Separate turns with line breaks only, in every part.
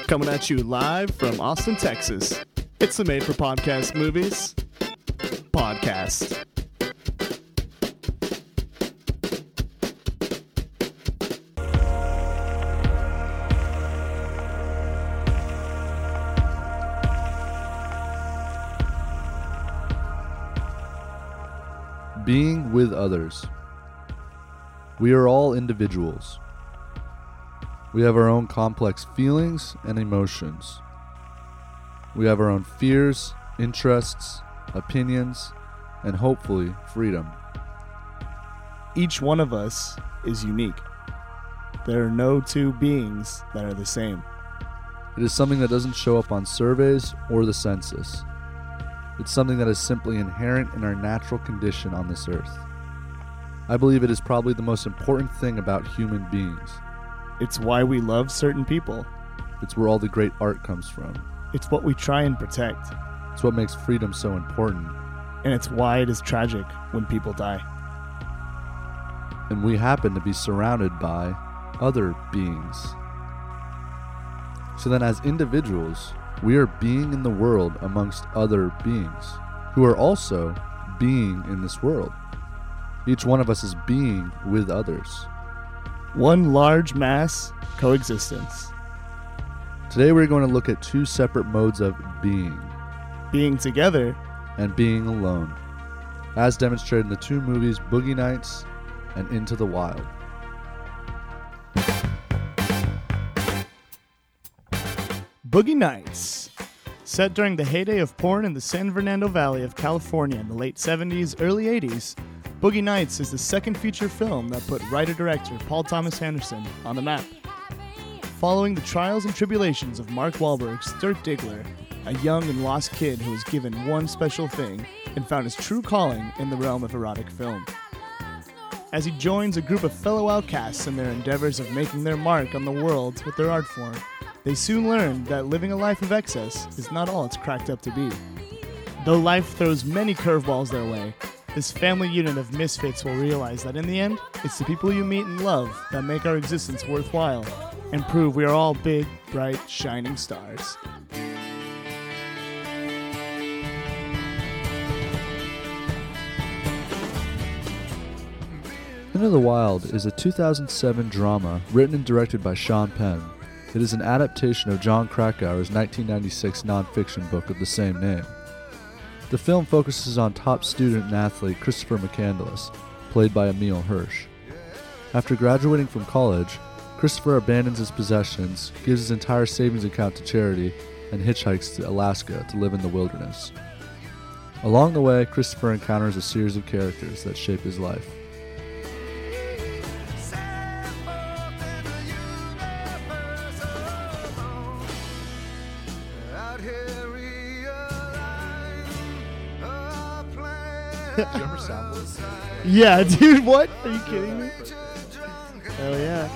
Coming at you live from Austin, Texas. It's the Made for Podcast Movies podcast.
Being with others. We are all individuals. We have our own complex feelings and emotions. We have our own fears, interests, opinions, and hopefully freedom.
Each one of us is unique. There are no two beings that are the same.
It is something that doesn't show up on surveys or the census. It's something that is simply inherent in our natural condition on this earth. I believe it is probably the most important thing about human beings.
It's why we love certain people.
It's where all the great art comes from.
It's what we try and protect.
It's what makes freedom so important.
And it's why it is tragic when people die.
And we happen to be surrounded by other beings. So then as individuals, we are being in the world amongst other beings who are also being in this world. Each one of us is being with others.
One large mass coexistence.
Today we're going to look at two separate modes of being.
Being together
and being alone, as demonstrated in the two movies Boogie Nights and Into the Wild.
Boogie Nights. Set during the heyday of porn in the San Fernando Valley of California in the late 70s, early 80s, Boogie Nights is the second feature film that put writer-director Paul Thomas Anderson on the map. Following the trials and tribulations of Mark Wahlberg's Dirk Diggler, a young and lost kid who was given one special thing and found his true calling in the realm of erotic film. As he joins a group of fellow outcasts in their endeavors of making their mark on the world with their art form, they soon learn that living a life of excess is not all it's cracked up to be. Though life throws many curveballs their way, this family unit of misfits will realize that in the end, it's the people you meet and love that make our existence worthwhile and prove we are all big, bright, shining stars.
Into the Wild is a 2007 drama written and directed by Sean Penn. It is an adaptation of Jon Krakauer's 1996 nonfiction book of the same name. The film focuses on top student and athlete Christopher McCandless, played by Emile Hirsch. After graduating from college, Christopher abandons his possessions, gives his entire savings account to charity, and hitchhikes to Alaska to live in the wilderness. Along the way, Christopher encounters a series of characters that shape his life. Do you remember Soundwave?
Yeah, dude, what? Are you kidding me? Hell yeah.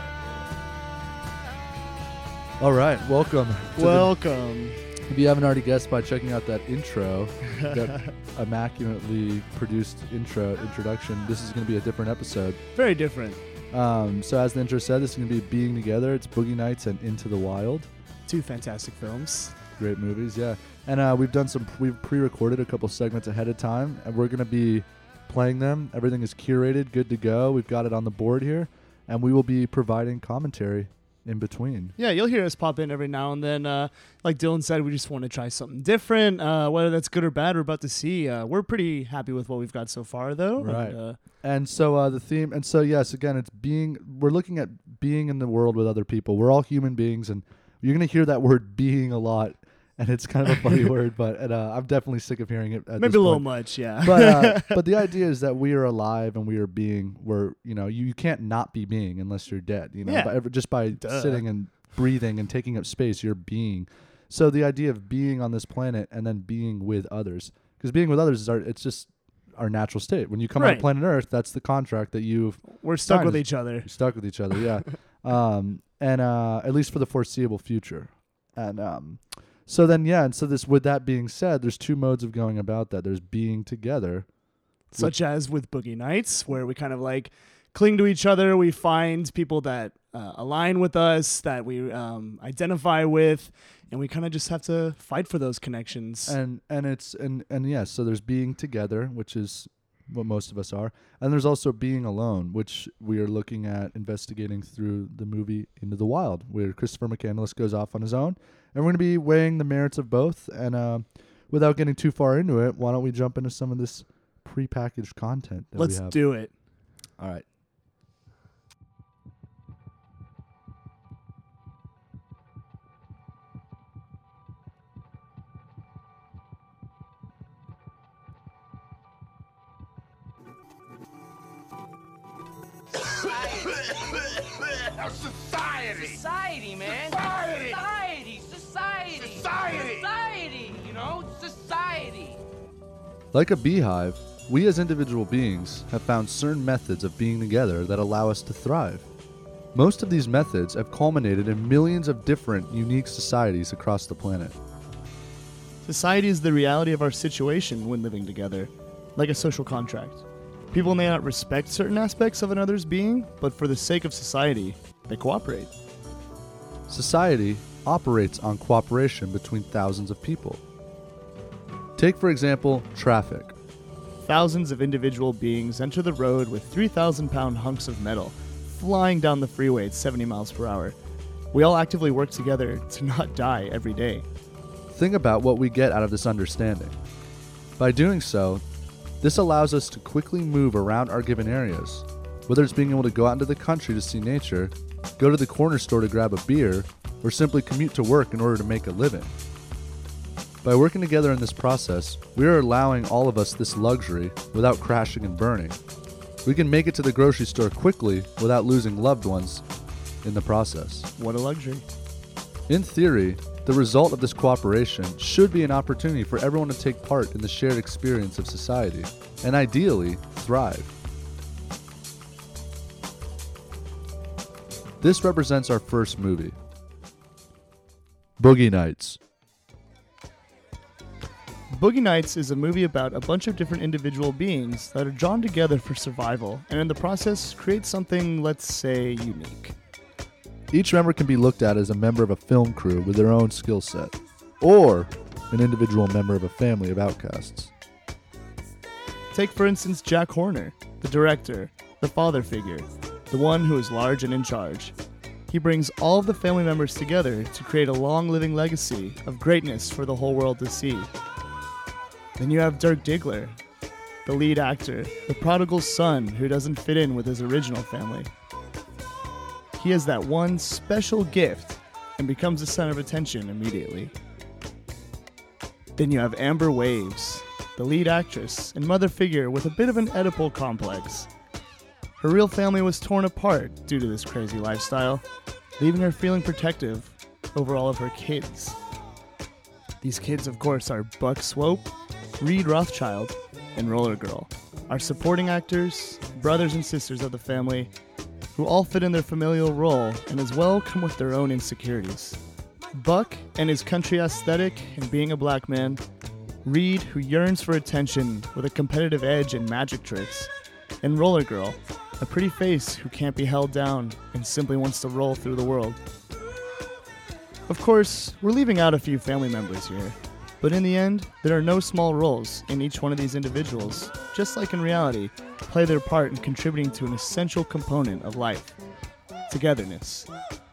All right, welcome.
Welcome.
If you haven't already guessed by checking out that intro, that immaculately produced introduction, this is going to be a different episode.
Very different.
So as the intro said, this is going to be Being Together. It's Boogie Nights and Into the Wild.
Two fantastic films.
Great movies, yeah. And we've pre-recorded a couple segments ahead of time, and we're going to be playing them. Everything is curated, good to go. We've got it on the board here, and we will be providing commentary in between.
Yeah, you'll hear us pop in every now and then. Like Dylan said, we just want to try something different. Whether that's good or bad, we're about to see. We're pretty happy with what we've got so far, though.
Right. And so the theme, and so yes, again, we're looking at being in the world with other people. We're all human beings, and you're going to hear that word being a lot. And it's kind of a funny word, but I'm definitely sick of hearing it at
maybe
this
a little
point.
much, yeah.
But the idea is that we are alive and we are being. You can't not be being unless you're dead.
Yeah.
Just by sitting and breathing and taking up space, you're being. So the idea of being on this planet and then being with others, because being with others it's just our natural state. When you come on planet Earth, that's the contract that
we're stuck with each other.
You're stuck with each other, yeah. And at least for the foreseeable future, and. So then, yeah, and so with that being said, there's two modes of going about that. There's being together.
Such as with Boogie Nights, where we kind of like cling to each other. We find people that align with us, that we identify with, and we kind of just have to fight for those connections.
And yes, so there's being together, which is what most of us are, and there's also being alone, which we are looking at investigating through the movie Into the Wild, where Christopher McCandless goes off on his own, and we're going to be weighing the merits of both. And without getting too far into it, why don't we jump into some of this prepackaged content that we have?
Let's do it.
All right.
Society!
Society, man!
Society!
Society!
Society!
Society! You know, society!
Like a beehive, we as individual beings have found certain methods of being together that allow us to thrive. Most of these methods have culminated in millions of different, unique societies across the planet.
Society is the reality of our situation when living together, like a social contract. People may not respect certain aspects of another's being, but for the sake of society, they cooperate.
Society operates on cooperation between thousands of people. Take, for example, traffic.
Thousands of individual beings enter the road with 3,000-pound hunks of metal flying down the freeway at 70 miles per hour. We all actively work together to not die every day.
Think about what we get out of this understanding. By doing so, this allows us to quickly move around our given areas, whether it's being able to go out into the country to see nature, go to the corner store to grab a beer, or simply commute to work in order to make a living. By working together in this process, we are allowing all of us this luxury without crashing and burning. We can make it to the grocery store quickly without losing loved ones in the process.
What a luxury.
In theory, the result of this cooperation should be an opportunity for everyone to take part in the shared experience of society, and ideally, thrive. This represents our first movie, Boogie Nights.
Boogie Nights is a movie about a bunch of different individual beings that are drawn together for survival, and in the process create something, let's say, unique.
Each member can be looked at as a member of a film crew with their own skill set, or an individual member of a family of outcasts.
Take, for instance, Jack Horner, the director, the father figure, the one who is large and in charge. He brings all of the family members together to create a long-living legacy of greatness for the whole world to see. Then you have Dirk Diggler, the lead actor, the prodigal son who doesn't fit in with his original family. He has that one special gift and becomes the center of attention immediately. Then you have Amber Waves, the lead actress and mother figure with a bit of an Oedipal complex. Her real family was torn apart due to this crazy lifestyle, leaving her feeling protective over all of her kids. These kids, of course, are Buck Swope, Reed Rothschild, and Roller Girl, our supporting actors, brothers and sisters of the family, who all fit in their familial role and as well come with their own insecurities. Buck and his country aesthetic and being a black man, Reed, who yearns for attention with a competitive edge and magic tricks, and Roller Girl, a pretty face who can't be held down and simply wants to roll through the world. Of course, we're leaving out a few family members here, but in the end, there are no small roles in each one of these individuals, just like in reality, play their part in contributing to an essential component of life: togetherness.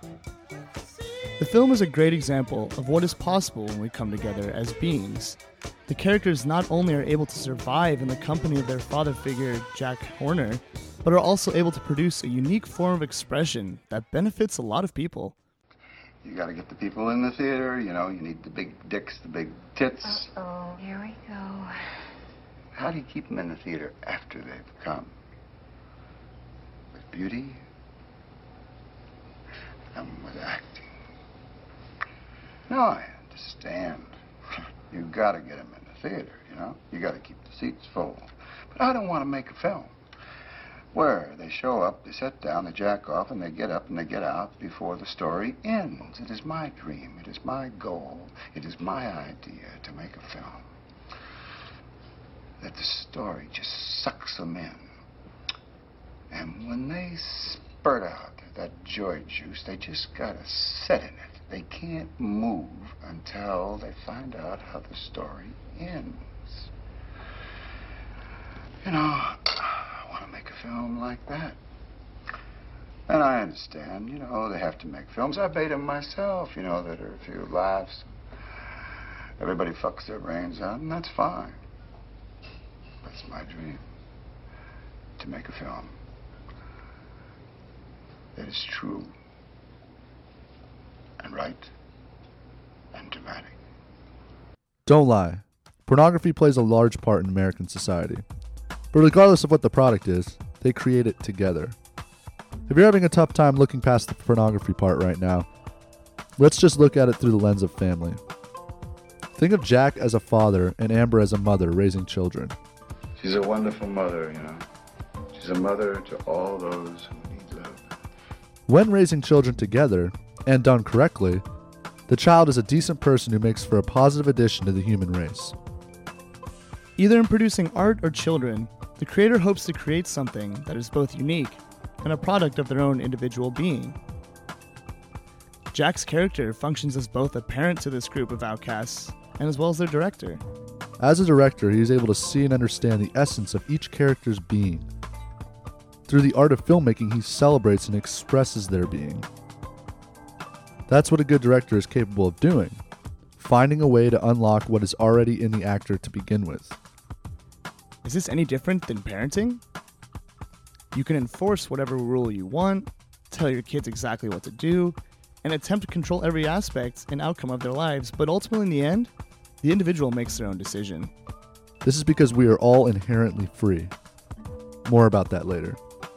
The film is a great example of what is possible when we come together as beings. The characters not only are able to survive in the company of their father figure, Jack Horner, but are also able to produce a unique form of expression that benefits a lot of people.
You gotta get the people in the theater, you know, you need the big dicks, the big tits.
Uh-oh, here we go.
How do you keep them in the theater after they've come? With beauty and with acting. No, I understand. You gotta get them in the theater, you know? You gotta keep the seats full. But I don't want to make a film where they show up, they sit down, they jack off, and they get up and they get out before the story ends. It is my dream, it is my goal, it is my idea to make a film that the story just sucks them in. And when they spurt out that joy juice, they just gotta sit in it. They can't move until they find out how the story ends. You know, I want to make a film like that. And I understand, you know, they have to make films. I made them myself, you know, that are a few laughs. Everybody fucks their brains out, and that's fine. That's my dream. To make a film that is true and right and dramatic.
Don't lie. Pornography plays a large part in American society. But regardless of what the product is, they create it together. If you're having a tough time looking past the pornography part right now, let's just look at it through the lens of family. Think of Jack as a father and Amber as a mother raising children.
She's a wonderful mother, you know. She's a mother to all those who need love.
When raising children together, and done correctly, the child is a decent person who makes for a positive addition to the human race.
Either in producing art or children, the creator hopes to create something that is both unique and a product of their own individual being. Jack's character functions as both a parent to this group of outcasts and as well as their director.
As a director, he is able to see and understand the essence of each character's being. Through the art of filmmaking, he celebrates and expresses their being. That's what a good director is capable of doing, finding a way to unlock what is already in the actor to begin with.
Is this any different than parenting? You can enforce whatever rule you want, tell your kids exactly what to do, and attempt to control every aspect and outcome of their lives, but ultimately in the end, the individual makes their own decision.
This is because we are all inherently free. More about that later.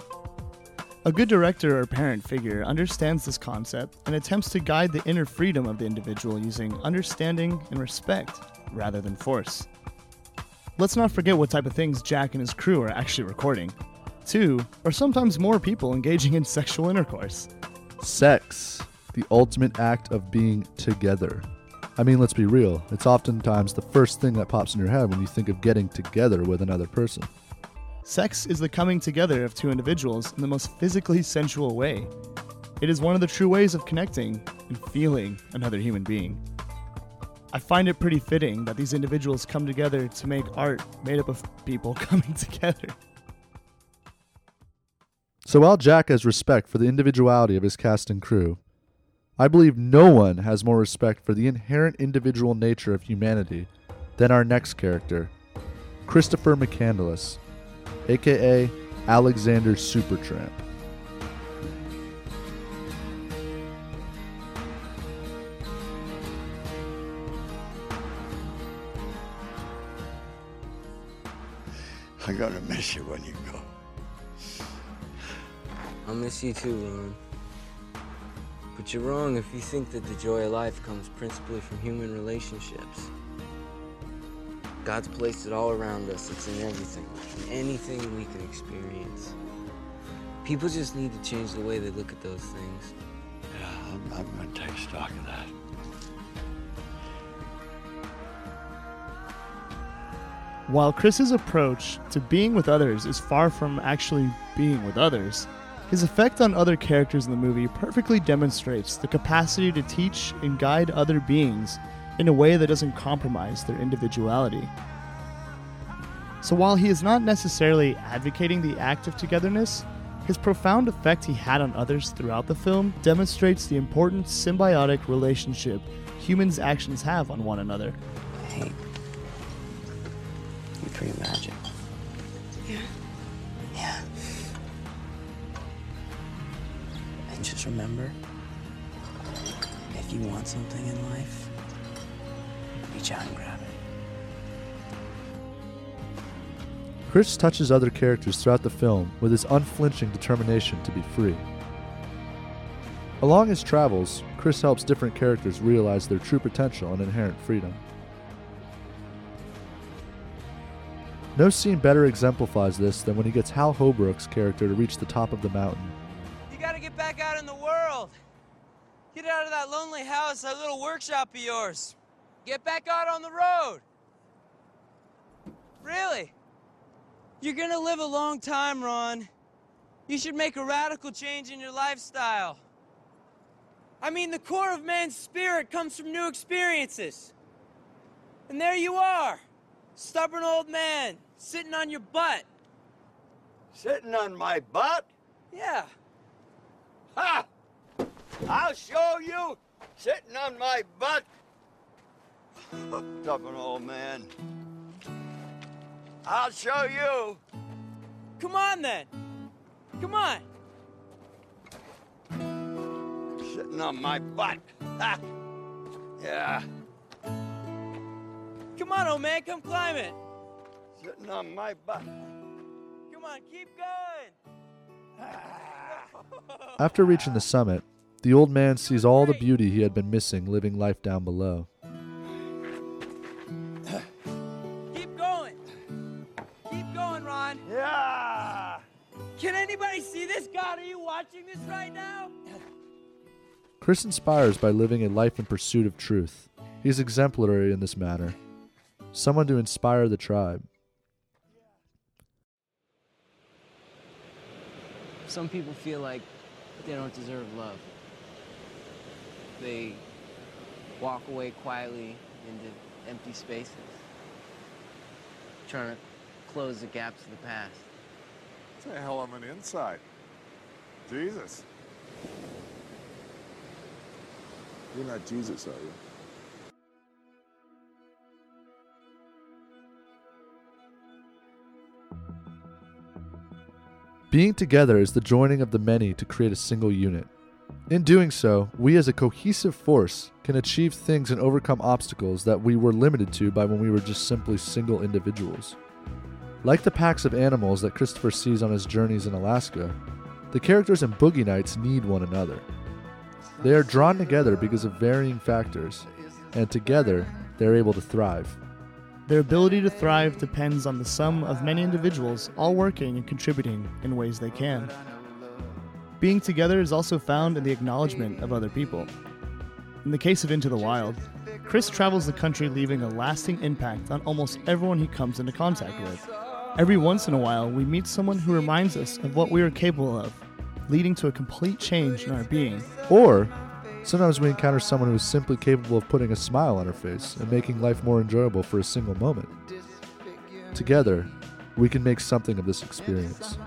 A good director or parent figure understands this concept and attempts to guide the inner freedom of the individual using understanding and respect rather than force. Let's not forget what type of things Jack and his crew are actually recording. 2 or sometimes more people engaging in sexual intercourse.
Sex, the ultimate act of being together. I mean, let's be real. It's oftentimes the first thing that pops in your head when you think of getting together with another person.
Sex is the coming together of two individuals in the most physically sensual way. It is one of the true ways of connecting and feeling another human being. I find it pretty fitting that these individuals come together to make art made up of people coming together.
So while Jack has respect for the individuality of his cast and crew, I believe no one has more respect for the inherent individual nature of humanity than our next character, Christopher McCandless, aka Alexander Supertramp.
I'm gonna miss you when you go.
I'll miss you too, Ron. But you're wrong if you think that the joy of life comes principally from human relationships. God's placed it all around us. It's in everything, in anything we can experience. People just need to change the way they look at those things.
Yeah, I'm gonna take stock of that.
While Chris's approach to being with others is far from actually being with others, his effect on other characters in the movie perfectly demonstrates the capacity to teach and guide other beings in a way that doesn't compromise their individuality. So while he is not necessarily advocating the act of togetherness, his profound effect he had on others throughout the film demonstrates the important symbiotic relationship humans' actions have on one another.
Hey, you're pretty magic.
Yeah.
Yeah. And just remember, if you want something in life, reach out and grab it.
Chris touches other characters throughout the film with his unflinching determination to be free. Along his travels, Chris helps different characters realize their true potential and inherent freedom. No scene better exemplifies this than when he gets Hal Holbrook's character to reach the top of the mountain.
You gotta get back out in the world. Get out of that lonely house, that little workshop of yours. Get back out on the road. Really? You're gonna live a long time, Ron. You should make a radical change in your lifestyle. I mean, the core of man's spirit comes from new experiences. And there you are, stubborn old man, sitting on your butt.
Sitting on my butt?
Yeah.
Ha! I'll show you sitting on my butt. Stubborn old man. I'll show you.
Come on, then. Come on.
Sitting on my butt. Ha! Yeah.
Come on, old man, come climb it.
Sitting on my butt.
Come on, keep going.
After reaching the summit, the old man sees all the beauty he had been missing living life down below.
Keep going. Keep going, Ron.
Yeah.
Can anybody see this? God, are you watching this right now?
Chris inspires by living a life in pursuit of truth. He is exemplary in this matter. Someone to inspire the tribe.
Some people feel like they don't deserve love. They walk away quietly into empty spaces, trying to close the gaps of the past.
It's a hell of an insight. Jesus. You're not Jesus, are you?
Being together is the joining of the many to create a single unit. In doing so, we as a cohesive force can achieve things and overcome obstacles that we were limited to by when we were just simply single individuals. Like the packs of animals that Christopher sees on his journeys in Alaska, the characters in Boogie Nights need one another. They are drawn together because of varying factors, and together they are able to thrive.
Their ability to thrive depends on the sum of many individuals all working and contributing in ways they can. Being together is also found in the acknowledgement of other people. In the case of Into the Wild, Chris travels the country leaving a lasting impact on almost everyone he comes into contact with. Every once in a while, we meet someone who reminds us of what we are capable of, leading to a complete change in our being.
Or, sometimes we encounter someone who is simply capable of putting a smile on her face and making life more enjoyable for a single moment. Together, we can make something of this experience.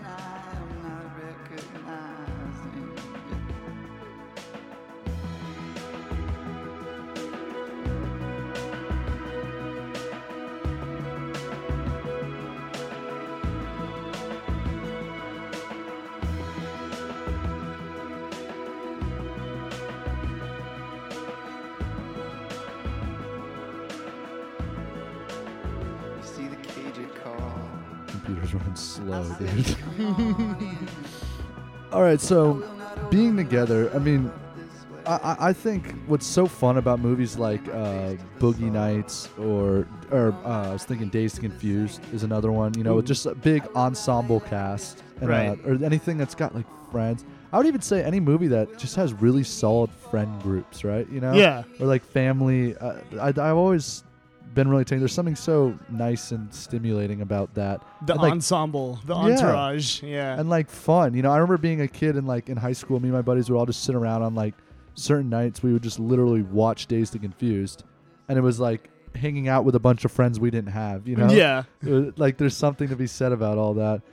Computer's running slow, dude. Alright, so being together, I mean, I think what's so fun about movies like Boogie Nights or I was thinking Dazed and Confused is another one, you know, with just a big ensemble cast. And,
Right.
Or anything that's got like friends. I would even say any movie that just has really solid friend groups, right? You know?
Yeah.
Or like family. I've always been really taken. There's something so nice and stimulating about that.
The
And, like,
ensemble, the
Yeah.
entourage, yeah.
and like fun. You know, I remember being a kid and like in high school, me and my buddies would all just sit around on like certain nights. We would just literally watch Dazed and Confused, and it was like hanging out with a bunch of friends we didn't have. You know,
Yeah.
It was, like there's something to be said about all that.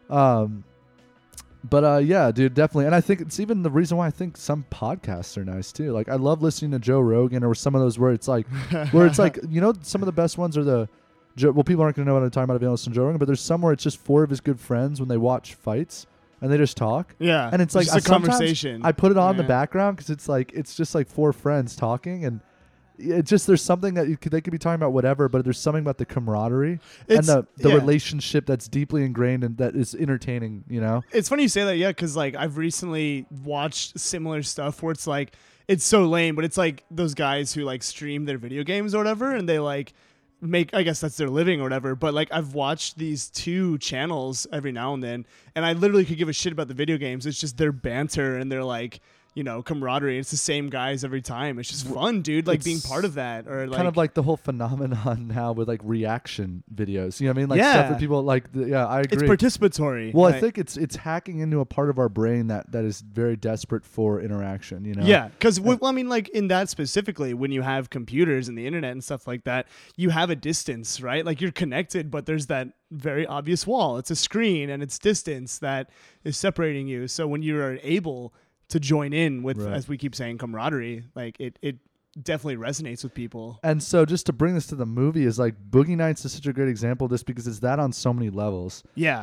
But yeah, dude, definitely. And I think it's even the reason why I think some podcasts are nice too. Like I love listening to Joe Rogan or some of those where it's like, you know, some of the best ones are well, people aren't going to know what I'm talking about if they don't listen to Joe Rogan, but there's some where it's just four of his good friends when they watch fights and they just talk.
Yeah.
And it's like
just a
sometimes
conversation.
I put it on in the
Yeah.
background because it's just like four friends talking, and it just there's something that they could be talking about whatever, but there's something about the camaraderie and the
yeah.
relationship that's deeply ingrained and that is entertaining. You know,
It's funny you say that, yeah, because like I've recently watched similar stuff where it's like it's so lame, but it's like those guys who like stream their video games or whatever, and they like make, I guess that's their living or whatever. But like I've watched these two channels every now and then, and I literally could give a shit about the video games. It's just their banter and their like, camaraderie. It's the same guys every time. It's just fun, dude. Like being part of that, or like
kind of like the whole phenomenon now with like reaction videos. You know what I mean? Like stuff that people like. I agree.
It's participatory.
Well, I think it's hacking into a part of our brain that is very desperate for interaction.
Yeah, because I mean, like in that specifically, when you have computers and the internet and stuff like that, you have a distance, right? Like you're connected, but there's that very obvious wall. It's a screen and it's distance that is separating you. So when you are able to join in with, as we keep saying, camaraderie, like it definitely resonates with people.
And so just to bring this to the movie is like Boogie Nights is such a great example of this because it's that on so many levels.
Yeah.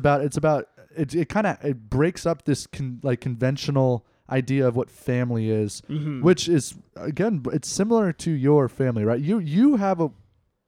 It kind of breaks up this conventional idea of what family is, which is, again, it's similar to your family, right? You have a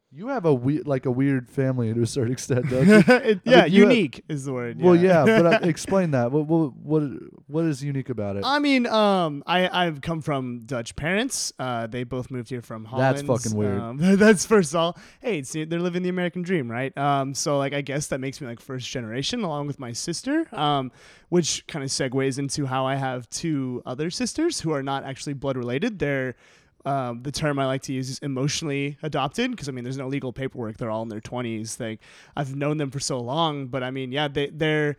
weird family to a certain extent, don't you?
Unique is the word. Yeah.
Well, yeah, but explain that. What is unique about it?
I mean, I've come from Dutch parents. They both moved here from Holland.
That's fucking weird.
That's first of all. Hey, they're living the American dream, right? So like, I guess that makes me like first generation, along with my sister. Which kind of segues into how I have two other sisters who are not actually blood related. They're the term I like to use is emotionally adopted, because I mean there's no legal paperwork. They're all in their 20s. Like I've known them for so long, but I mean they're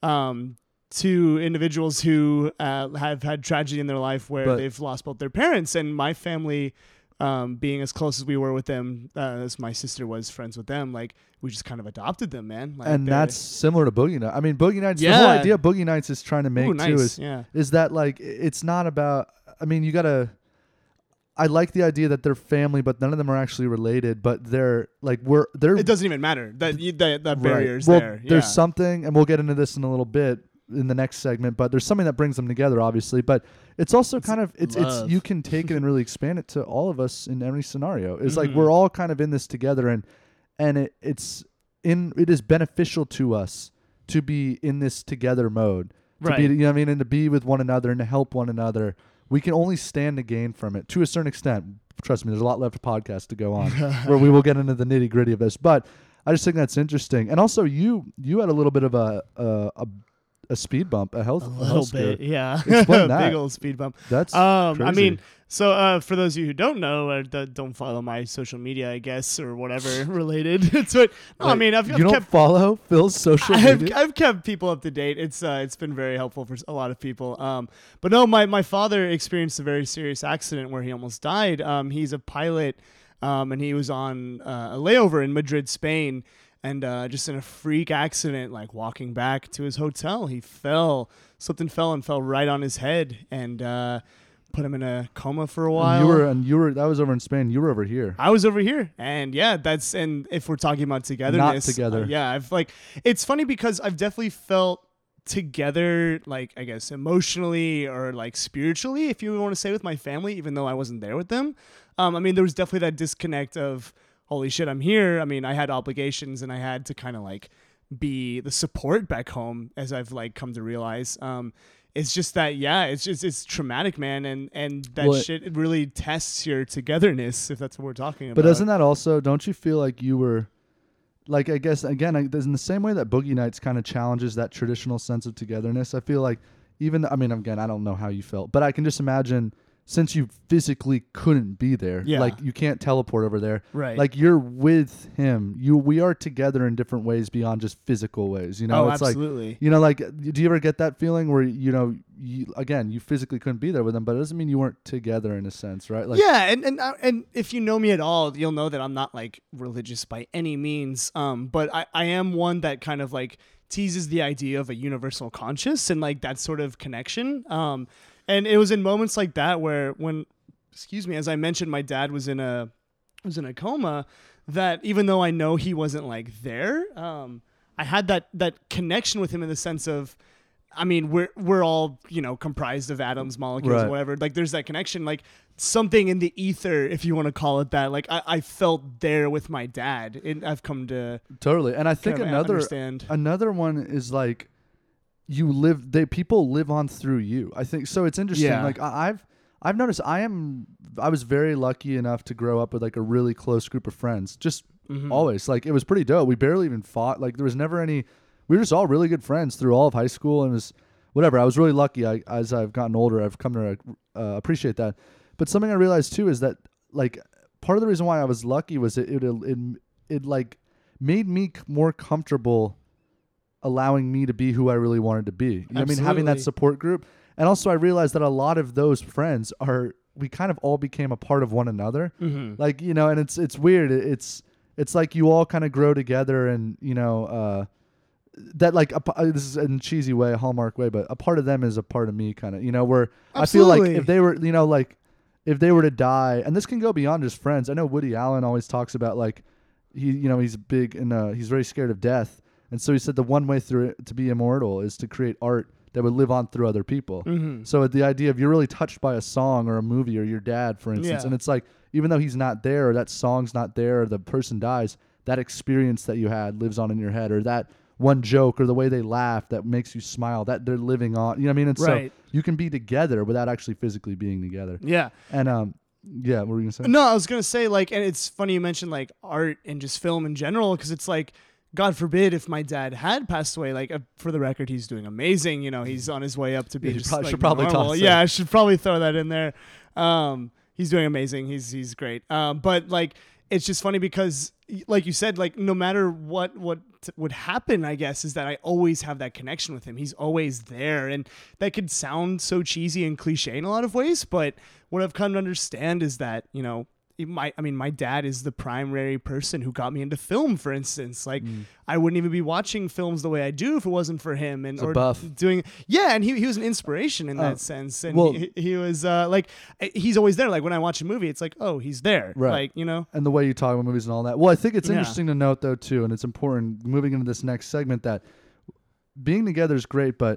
two individuals who have had tragedy in their life where they've lost both their parents, and my family, being as close as we were with them, as my sister was friends with them, like we just kind of adopted them, man. Like,
and that's similar to Boogie Nights. I mean, Boogie Nights, the whole idea of Boogie Nights is trying to make is that like it's not about. I mean, you gotta. I like the idea that they're family, but none of them are actually related. But they're like they're.
It doesn't even matter that barrier's
well,
there.
There's something, and we'll get into this in a little bit in the next segment. But there's something that brings them together, obviously. But it's also it's you can take it and really expand it to all of us in every scenario. It's like we're all kind of in this together, and it is beneficial to us to be in this together mode. To be, and to be with one another and to help one another. We can only stand to gain from it to a certain extent. Trust me, there's a lot left of podcast to go on where we will get into the nitty gritty of this. But I just think that's interesting. And also, you had a little bit of a speed bump, a health
bit, yeah.
Explain that.
Big old speed bump.
That's
crazy. I mean, so for those of you who don't know or don't follow my social media, I guess, or whatever related, it's what. No, I mean, I've
don't follow Phil's social media.
I've kept people up to date. It's been very helpful for a lot of people. But no, my father experienced a very serious accident where he almost died. He's a pilot, and he was on a layover in Madrid, Spain. And just in a freak accident, like walking back to his hotel, he slipped and fell right on his head, and put him in a coma for a while.
And you were that was over in Spain. You were over here.
I was over here, and and if we're talking about togetherness,
not together.
It's funny because I've definitely felt together, like I guess emotionally or like spiritually, if you want to say, with my family, even though I wasn't there with them. I mean, there was definitely that disconnect of, holy shit, I'm here. I mean, I had obligations and I had to kind of like be the support back home, as I've like come to realize. It's just that, it's traumatic, man. And that shit, it really tests your togetherness, if that's what we're talking about.
But doesn't that also, don't you feel like you were, like, I guess, again, in the same way that Boogie Nights kind of challenges that traditional sense of togetherness, I feel like even, I mean, again, I don't know how you felt, but I can just imagine, since you physically couldn't be there, like you can't teleport over there,
right?
Like you're with him. We are together in different ways beyond just physical ways. You know,
it's
absolutely. Like, like, do you ever get that feeling where you physically couldn't be there with him, but it doesn't mean you weren't together in a sense, right? Like,
and if you know me at all, you'll know that I'm not like religious by any means. But I am one that kind of like teases the idea of a universal conscious and like that sort of connection. And it was in moments like that where as I mentioned, my dad was in a coma, that even though I know he wasn't like there, I had that connection with him in the sense of, I mean, we're all, comprised of atoms, molecules, whatever. Like there's that connection, like something in the ether, if you want to call it that. Like I felt there with my dad. I've come to
totally. And I think another one is like, people live on through you. I think so. It's interesting.
Yeah.
Like I've noticed I was very lucky enough to grow up with like a really close group of friends. Just always, like, it was pretty dope. We barely even fought. Like there was never any. We were just all really good friends through all of high school, and whatever. I was really lucky. As I've gotten older, I've come to appreciate that. But something I realized too is that like part of the reason why I was lucky was it like made me more comfortable allowing me to be who I really wanted to be. You know what I mean? Having that support group. And also I realized that a lot of those friends we kind of all became a part of one another.
Mm-hmm.
Like, you know, and it's weird. It's like you all kind of grow together and, you know, that like this is in a cheesy way, a Hallmark way, but a part of them is a part of me kind of, you know, where
Absolutely.
I feel like if they were, you know, like if they were to die, and this can go beyond just friends. I know Woody Allen always talks about like he's big and he's very scared of death. And so he said the one way through it to be immortal is to create art that would live on through other people.
Mm-hmm.
So the idea of you're really touched by a song or a movie or your dad, for instance, and it's like, even though he's not there or that song's not there or the person dies, that experience that you had lives on in your head, or that one joke or the way they laugh that makes you smile, that they're living on. You know what I mean? And so you can be together without actually physically being together.
Yeah.
And yeah, what were you gonna say?
No, I was gonna say like, and it's funny you mentioned like art and just film in general, because it's like, God forbid if my dad had passed away, like for the record, he's doing amazing. You know, he's on his way up to be just
should
like
probably
normal.
toss it.
Yeah, I should probably throw that in there. He's doing amazing. He's great. But like, it's just funny because like you said, like no matter what would happen, I guess, is that I always have that connection with him. He's always there. And that could sound so cheesy and cliche in a lot of ways, but what I've come to understand is that, you know, my dad is the primary person who got me into film, for instance. Like, I wouldn't even be watching films the way I do if it wasn't for him. And or
buff.
And he was an inspiration in that sense. And he was like, he's always there. Like when I watch a movie, it's like, oh, he's there.
Right.
Like, you know.
And the way you talk about movies and all that. Well, I think it's interesting to note though too, and it's important moving into this next segment, that being together is great, but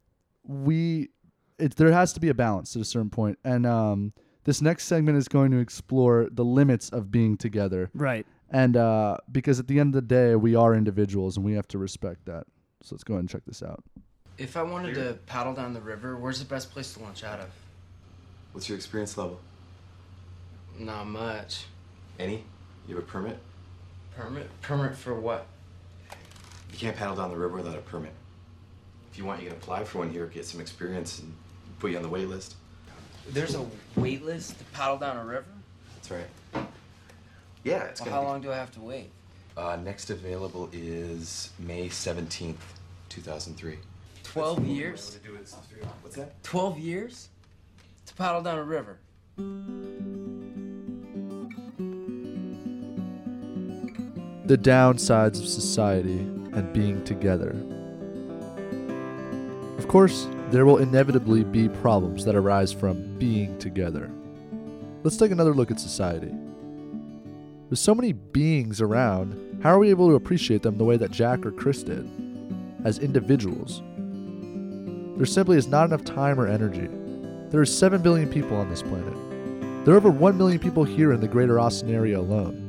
there has to be a balance at a certain point. And this next segment is going to explore the limits of being together.
Right.
And because at the end of the day, we are individuals and we have to respect that. So let's go ahead and check this out.
If I wanted to paddle down the river, where's the best place to launch out of?
What's your experience level?
Not much.
Any? You have a permit?
Permit? Permit for what?
You can't paddle down the river without a permit. If you want, you can apply for one here, get some experience, and put you on the wait list.
There's a wait list to paddle down a river?
That's right. Yeah, it's
How long do I have to wait?
Next available is May 17th, 2003.
12 years?
What's that?
12 years? To paddle down a river.
The downsides of society and being together. Of course, there will inevitably be problems that arise from being together. Let's take another look at society. With so many beings around, how are we able to appreciate them the way that Jack or Chris did? As individuals. There simply is not enough time or energy. There are 7 billion people on this planet. There are over 1 million people here in the greater Austin area alone.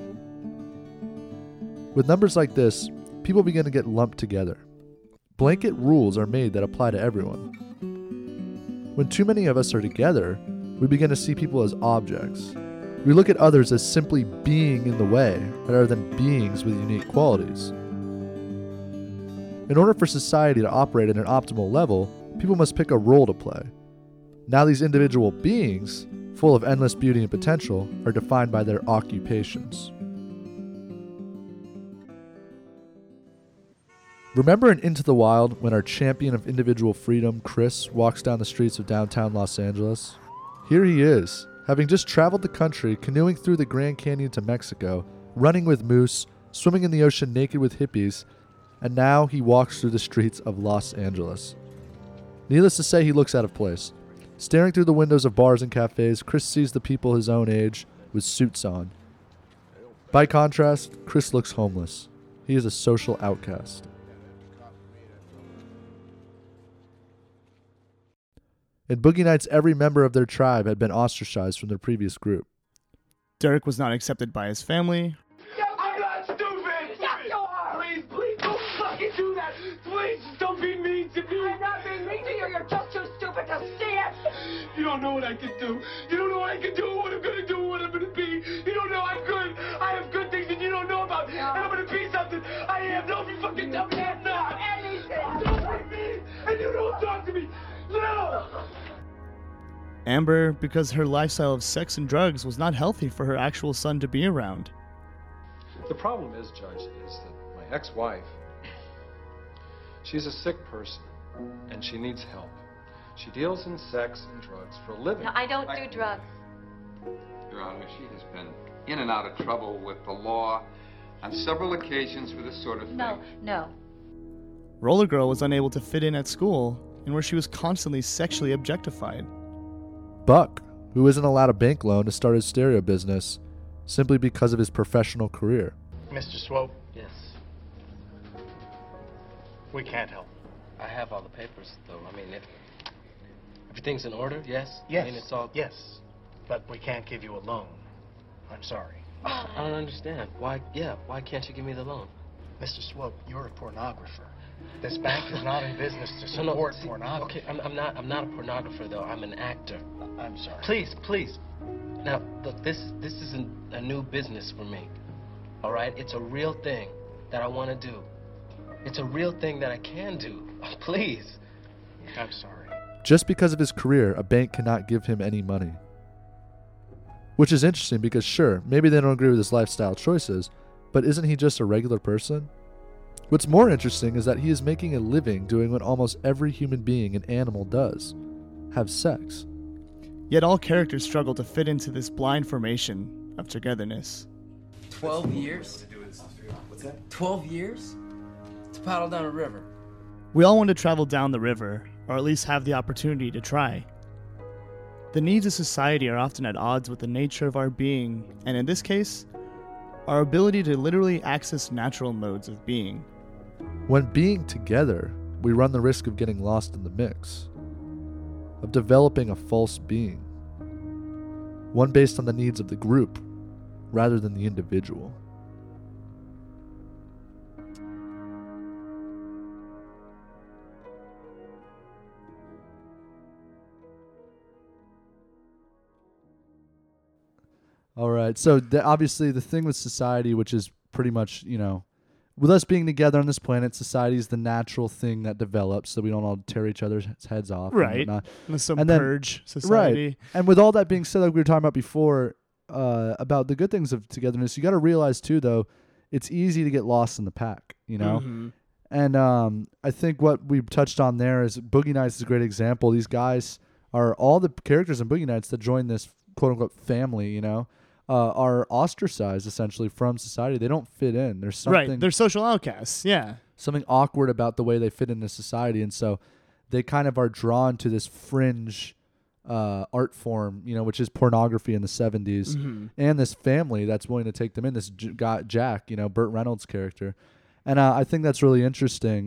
With numbers like this, people begin to get lumped together. Blanket rules are made that apply to everyone. When too many of us are together, we begin to see people as objects. We look at others as simply being in the way, rather than beings with unique qualities. In order for society to operate at an optimal level, people must pick a role to play. Now these individual beings, full of endless beauty and potential, are defined by their occupations. Remember in Into the Wild when our champion of individual freedom, Chris, walks down the streets of downtown Los Angeles? Here he is, having just traveled the country, canoeing through the Grand Canyon to Mexico, running with moose, swimming in the ocean naked with hippies, and now he walks through the streets of Los Angeles. Needless to say, he looks out of place. Staring through the windows of bars and cafes, Chris sees the people his own age with suits on. By contrast, Chris looks homeless. He is a social outcast. In Boogie Nights, every member of their tribe had been ostracized from their previous group.
Derek was not accepted by his family.
I'm not stupid! Yes, you are! Please, don't fucking do that! Please, don't be mean to me! I'm not being mean to you, you're just too stupid to see it! You don't know what I can do. You don't know what I can do, what I'm gonna do, what I'm gonna be. You don't know I'm good. I have good things that you don't know about. No. And I'm gonna be something I am. No, you fucking tell me I'm not! Anything! Don't like me! And you don't talk
Amber because her lifestyle of sex and drugs was not healthy for her actual son to be around.
The problem is, Judge, is that my ex-wife, she's a sick person, and she needs help. She deals in sex and drugs for a living.
No, I don't do drugs.
Your Honor, she has been in and out of trouble with the law on several occasions for this sort of thing.
No.
Roller Girl was unable to fit in at school, and where she was constantly sexually objectified.
Buck, who isn't allowed a bank loan to start his stereo business simply because of his professional career.
Mr. Swope,
Yes.
we can't help.
I have all the papers, though. I mean, if everything's in order, yes?
Yes,
I mean, it's all...
yes, but we can't give you a loan. I'm sorry.
I don't understand. Why can't you give me the loan?
Mr. Swope, you're a pornographer. This bank is not in business to support pornography.
Okay, I'm not a pornographer, though. I'm an actor.
I'm sorry.
Please. Now, look, this isn't a new business for me. All right? It's a real thing that I want to do. It's a real thing that I can do. Please.
I'm sorry.
Just because of his career, a bank cannot give him any money. Which is interesting because sure, maybe they don't agree with his lifestyle choices, but isn't he just a regular person? What's more interesting is that he is making a living doing what almost every human being and animal does: have sex.
Yet all characters struggle to fit into this blind formation of togetherness.
12 years?
What's that?
12 years? To paddle down a river.
We all want to travel down the river, or at least have the opportunity to try. The needs of society are often at odds with the nature of our being, and in this case, our ability to literally access natural modes of being.
When being together, we run the risk of getting lost in the mix, of developing a false being, one based on the needs of the group rather than the individual. All right, so obviously the thing with society, which is pretty much, with us being together on this planet, society is the natural thing that develops, so we don't all tear each other's heads off.
Right.
And
Some purge society.
Right. And with all that being said, like we were talking about before, about the good things of togetherness, you got to realize too, though, it's easy to get lost in the pack,
Mm-hmm.
And I think what we touched on there is Boogie Nights is a great example. These guys are all the characters in Boogie Nights that join this quote-unquote family, are ostracized essentially from society. They don't fit in. There's something
Right, they're social outcasts, yeah.
Something awkward about the way they fit into society, and so they kind of are drawn to this fringe art form, which is pornography in the 70s,
Mm-hmm.
and this family that's willing to take them in. This guy, Jack, Burt Reynolds' character, and I think that's really interesting.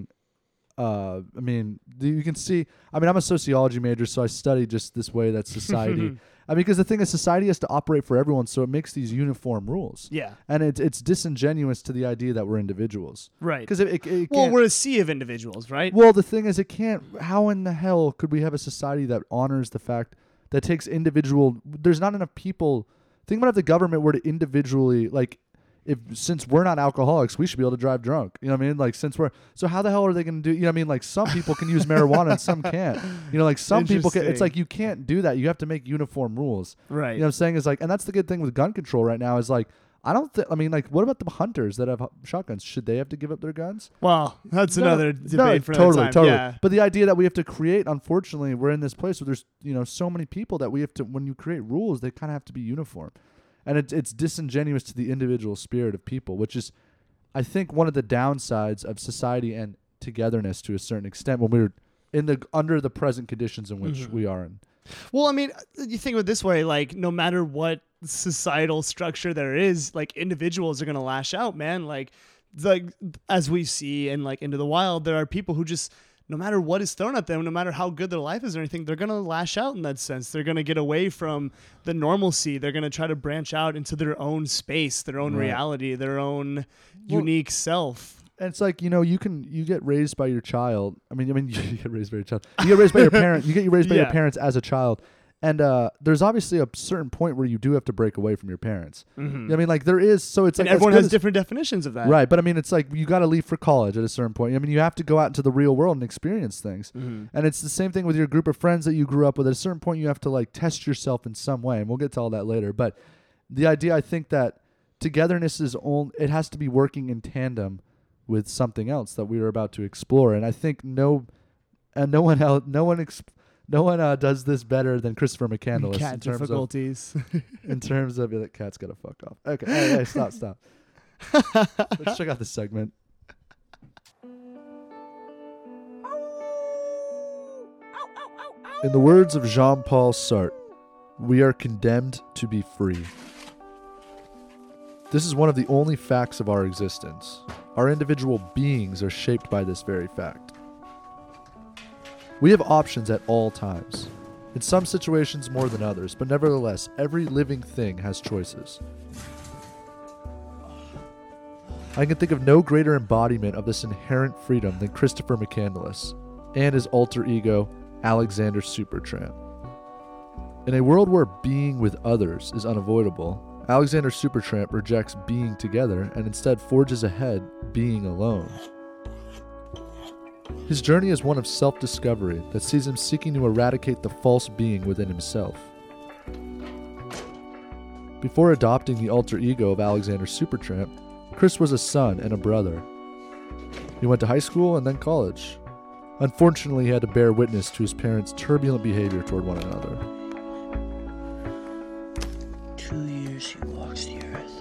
You can see. I'm a sociology major, so I study just this way that society. Because the thing is, society has to operate for everyone, so it makes these uniform rules.
Yeah.
And it's disingenuous to the idea that we're individuals.
Right.
Because it
well, we're a sea of individuals, right?
Well, the thing is, it can't. How in the hell could we have a society that honors the fact that takes individual? There's not enough people. Think about if the government were to individually, since we're not alcoholics, we should be able to drive drunk. You know what I mean? So how the hell are they going to do? You know what I mean? Some people can use marijuana and some can't. Some people can. It's you can't do that. You have to make uniform rules.
Right.
You know what I'm saying? Is and that's the good thing with gun control right now is I don't think. What about the hunters that have shotguns? Should they have to give up their guns?
Well, that's another debate for
totally,
another time.
Totally.
Yeah.
But the idea that we have to create, unfortunately, we're in this place where there's so many people that we have to. When you create rules, they kind of have to be uniform. And it's disingenuous to the individual spirit of people, which is, I think, one of the downsides of society and togetherness to a certain extent when we're under the present conditions in which we are in.
Well, you think of it this way, no matter what societal structure there is, individuals are going to lash out, man. As we see in Into the Wild, there are people who just, no matter what is thrown at them, no matter how good their life is or anything, they're going to lash out in that sense. They're going to get away from the normalcy. They're going to try to branch out into their own space, their own reality, their own unique self.
And it's you get raised by your child. You get raised by your child. You get raised by your parent. You get raised by your parents as a child. And there's obviously a certain point where you do have to break away from your parents.
Mm-hmm.
I mean, like there is, so it's
and
like
everyone has different definitions of that.
Right, but I mean, it's like you got to leave for college at a certain point. I mean, you have to go out into the real world and experience things.
Mm-hmm.
And it's the same thing with your group of friends that you grew up with. At a certain point, you have to like test yourself in some way, and we'll get to all that later. But the idea, I think, that togetherness it has to be working in tandem with something else that we are about to explore. And I think no one does this better than Christopher McCandless.
Cat difficulties.
In terms of that cat's got to fuck off. Okay, hey, stop. Let's check out this segment. In the words of Jean-Paul Sartre, we are condemned to be free. This is one of the only facts of our existence. Our individual beings are shaped by this very fact. We have options at all times. In some situations more than others, but nevertheless, every living thing has choices. I can think of no greater embodiment of this inherent freedom than Christopher McCandless and his alter ego, Alexander Supertramp. In a world where being with others is unavoidable, Alexander Supertramp rejects being together and instead forges ahead being alone. His journey is one of self-discovery that sees him seeking to eradicate the false being within himself. Before adopting the alter ego of Alexander Supertramp, Chris was a son and a brother. He went to high school and then college. Unfortunately, he had to bear witness to his parents' turbulent behavior toward one another.
2 years he walks the earth.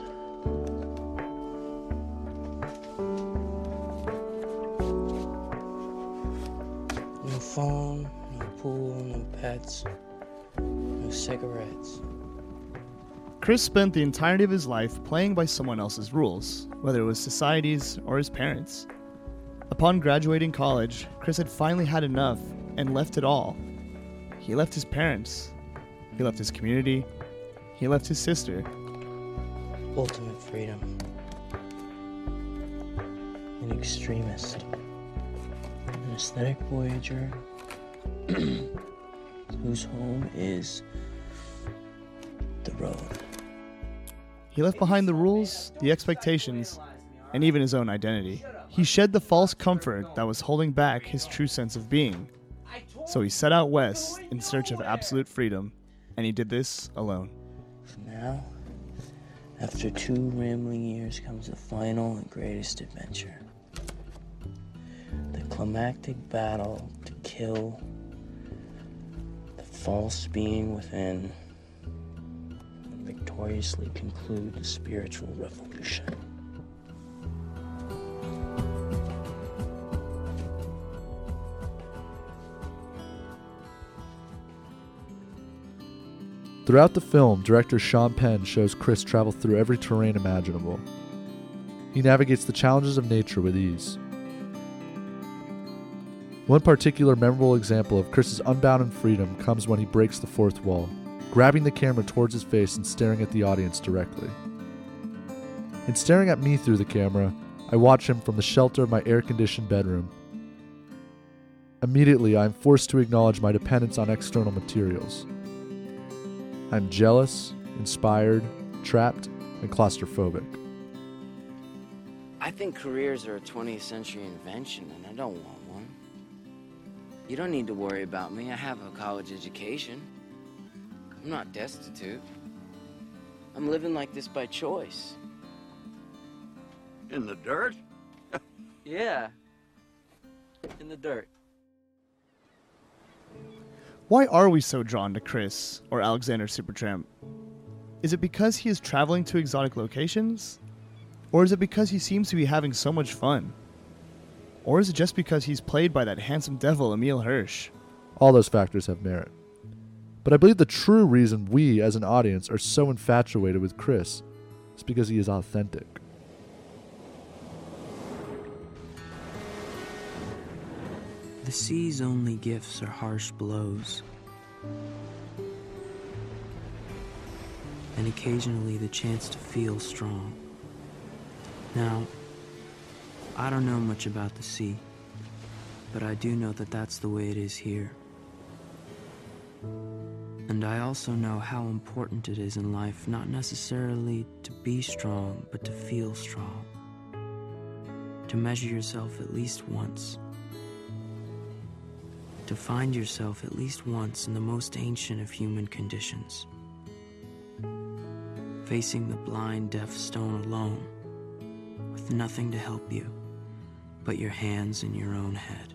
No phone, no pool, no pets, no cigarettes.
Chris spent the entirety of his life playing by someone else's rules, whether it was society's or his parents'. Upon graduating college, Chris had finally had enough and left it all. He left his parents. He left his community. He left his sister.
Ultimate freedom. An extremist. An aesthetic voyager whose home is the road.
He left behind the rules, the expectations, and even his own identity. He shed the false comfort that was holding back his true sense of being. So he set out west in search of absolute freedom, and he did this alone.
Now, after 2 rambling years comes the final and greatest adventure. The climactic battle to kill the false being within and victoriously conclude the spiritual revolution.
Throughout the film, director Sean Penn shows Chris travel through every terrain imaginable. He navigates the challenges of nature with ease. One particular memorable example of Chris's unbounded freedom comes when he breaks the fourth wall, grabbing the camera towards his face and staring at the audience directly. In staring at me through the camera, I watch him from the shelter of my air-conditioned bedroom. Immediately, I am forced to acknowledge my dependence on external materials. I'm jealous, inspired, trapped, and claustrophobic.
I think careers are a 20th century invention, and I don't want one. You don't need to worry about me. I have a college education. I'm not destitute. I'm living like this by choice.
In the dirt?
Yeah. In the dirt.
Why are we so drawn to Chris or Alexander Supertramp? Is it because he is traveling to exotic locations? Or is it because he seems to be having so much fun? Or is it just because he's played by that handsome devil Emile Hirsch?
All those factors have merit. But I believe the true reason we, as an audience, are so infatuated with Chris is because he is authentic.
The sea's only gifts are harsh blows. And occasionally the chance to feel strong. Now, I don't know much about the sea, but I do know that that's the way it is here. And And I also know how important it is in life not necessarily to be strong, but to feel strong. To measure yourself at least once. To find yourself at least once in the most ancient of human conditions. Facing the blind, deaf stone alone, with nothing to help you but your hands and your own head.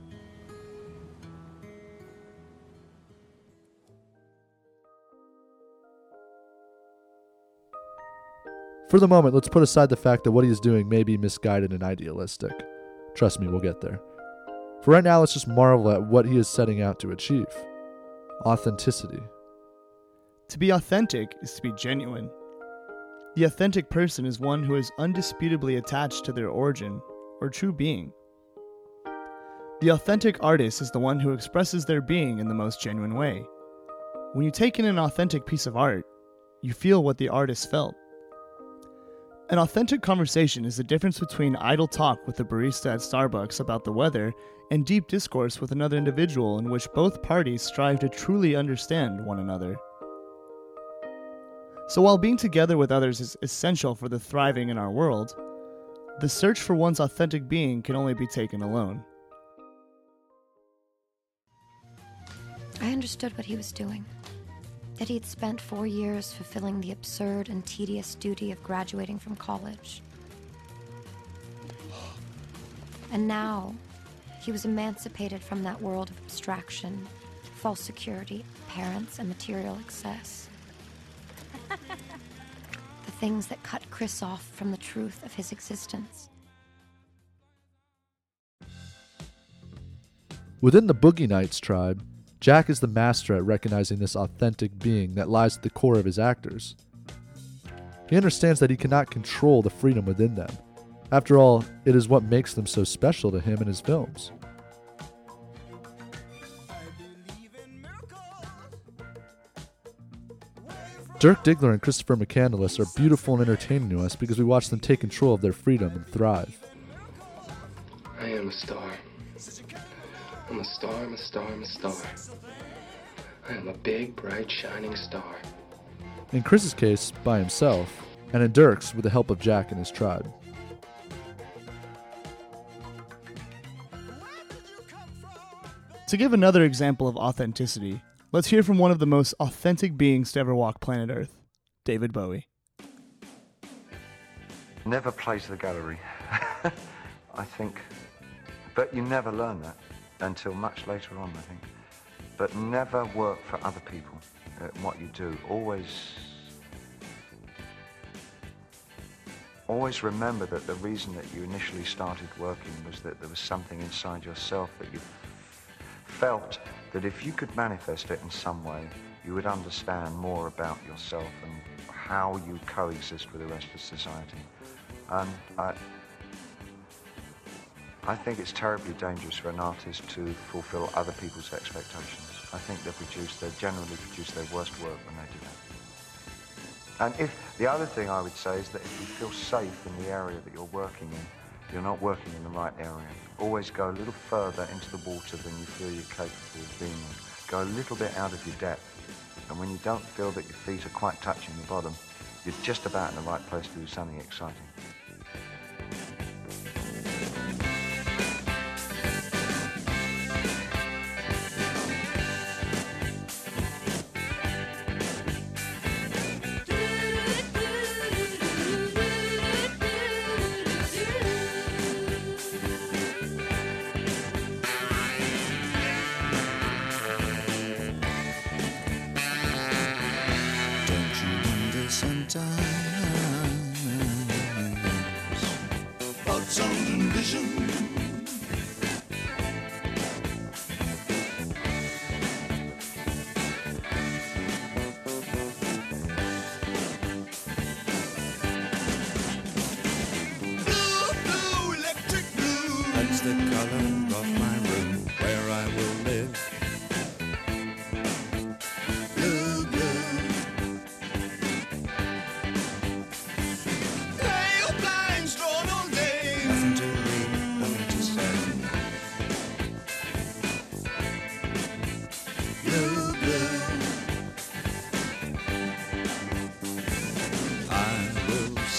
For the moment, let's put aside the fact that what he is doing may be misguided and idealistic. Trust me, we'll get there. For right now, let's just marvel at what he is setting out to achieve. Authenticity.
To be authentic is to be genuine. The authentic person is one who is undisputably attached to their origin or true being. The authentic artist is the one who expresses their being in the most genuine way. When you take in an authentic piece of art, you feel what the artist felt. An authentic conversation is the difference between idle talk with the barista at Starbucks about the weather and deep discourse with another individual in which both parties strive to truly understand one another. So while being together with others is essential for the thriving in our world, the search for one's authentic being can only be taken alone.
I understood what he was doing. That he had spent 4 years fulfilling the absurd and tedious duty of graduating from college. And now, he was emancipated from that world of abstraction, false security, parents, and material excess. The things that cut Chris off from the truth of his existence.
Within the Boogie Nights tribe, Jack is the master at recognizing this authentic being that lies at the core of his actors. He understands that he cannot control the freedom within them. After all, it is what makes them so special to him and his films. Dirk Diggler and Christopher McCandless are beautiful and entertaining to us because we watch them take control of their freedom and thrive.
I am a star. I'm a star, I'm a star, I'm a star. I am a big, bright, shining star.
In Chris's case, by himself, and in Dirk's with the help of Jack and his tribe.
To give another example of authenticity, let's hear from one of the most authentic beings to ever walk planet Earth, David Bowie.
Never play to the gallery, I think. But you never learn that until much later on, I think. But never work for other people at what you do. Always remember that the reason that you initially started working was that there was something inside yourself that you felt that if you could manifest it in some way, you would understand more about yourself and how you coexist with the rest of society. And I think it's terribly dangerous for an artist to fulfill other people's expectations. I think they generally produce their worst work when they do that. And the other thing I would say is that if you feel safe in the area that you're working in, you're not working in the right area. Always go a little further into the water than you feel you're capable of being in. Go a little bit out of your depth. And when you don't feel that your feet are quite touching the bottom, you're just about in the right place to do something exciting.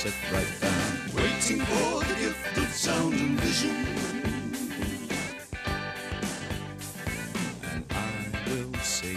sit right down.
Waiting for the gift of sound and vision. And I will sing.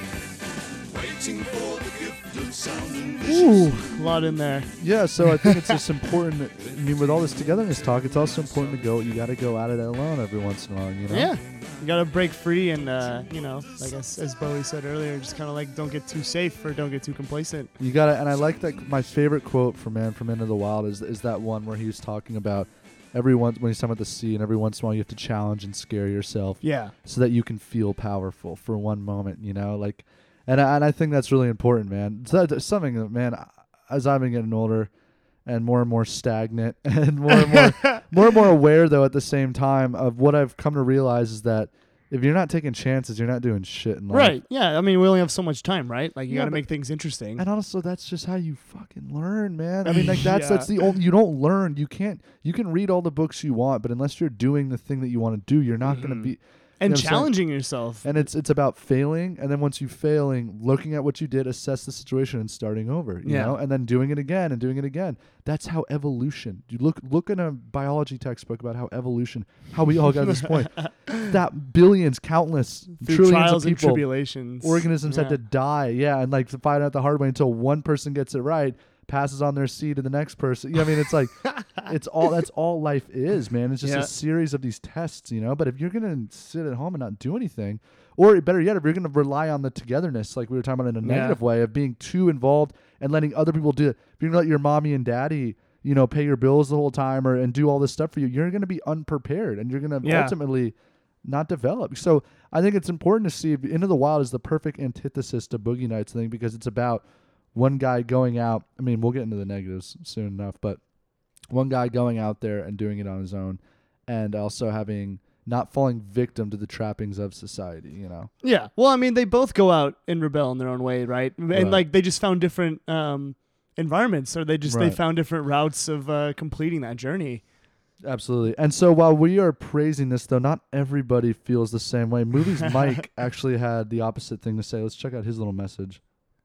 Waiting for the gift of sound and vision.
Ooh, a lot in there.
Yeah, so I think it's just important. I mean, with all this togetherness talk, it's also important to go. You got to go at it alone every once in a while. You know.
Yeah. You gotta break free and, like as Bowie said earlier, just kind of like don't get too safe or don't get too complacent.
You gotta, and I like that. My favorite quote from Into the Wild is that one where he was talking about when he's talking about the sea, and every once in a while you have to challenge and scare yourself.
Yeah.
So that you can feel powerful for one moment, like, and I think that's really important, man. So that's something that, man, as I've been getting older and more stagnant and more and more aware, though, at the same time, of what I've come to realize is that if you're not taking chances, you're not doing shit in life.
Right. Yeah. I mean, we only have so much time, right? Like, you got to make things interesting.
And also, that's just how you fucking learn, man. I mean, like, that's the only, you don't learn. You can read all the books you want, but unless you're doing the thing that you want to do, you're not going to be.
And challenging yourself.
And it's about failing, and then once you failing, looking at what you did, assess the situation, and starting over. You know, and then doing it again and doing it again. That's how evolution. You look in a biology textbook about how evolution, how we all got to this point. That billions, countless,
through
trillions
trials
of people,
and tribulations,
organisms had to die. Yeah, and like to find out the hard way until one person gets it right, passes on their seed to the next person. You know, I mean, it's like that's all life is, man. It's just a series of these tests, But if you're gonna sit at home and not do anything, or better yet, if you're gonna rely on the togetherness, like we were talking about in a negative way, of being too involved and letting other people do it, if you're gonna let your mommy and daddy, pay your bills the whole time and do all this stuff for you, you're gonna be unprepared and you're gonna ultimately not develop. So I think it's important to see if Into the Wild is the perfect antithesis to Boogie Nights thing, because it's about one guy going out. I mean, we'll get into the negatives soon enough, but one guy going out there and doing it on his own, and also not falling victim to the trappings of society,
Yeah. Well, I mean, they both go out and rebel in their own way, right? And like they just found different environments, or they found different routes of completing that journey.
Absolutely. And so while we are praising this, though, not everybody feels the same way. Movies Mike actually had the opposite thing to say. Let's check out his little message.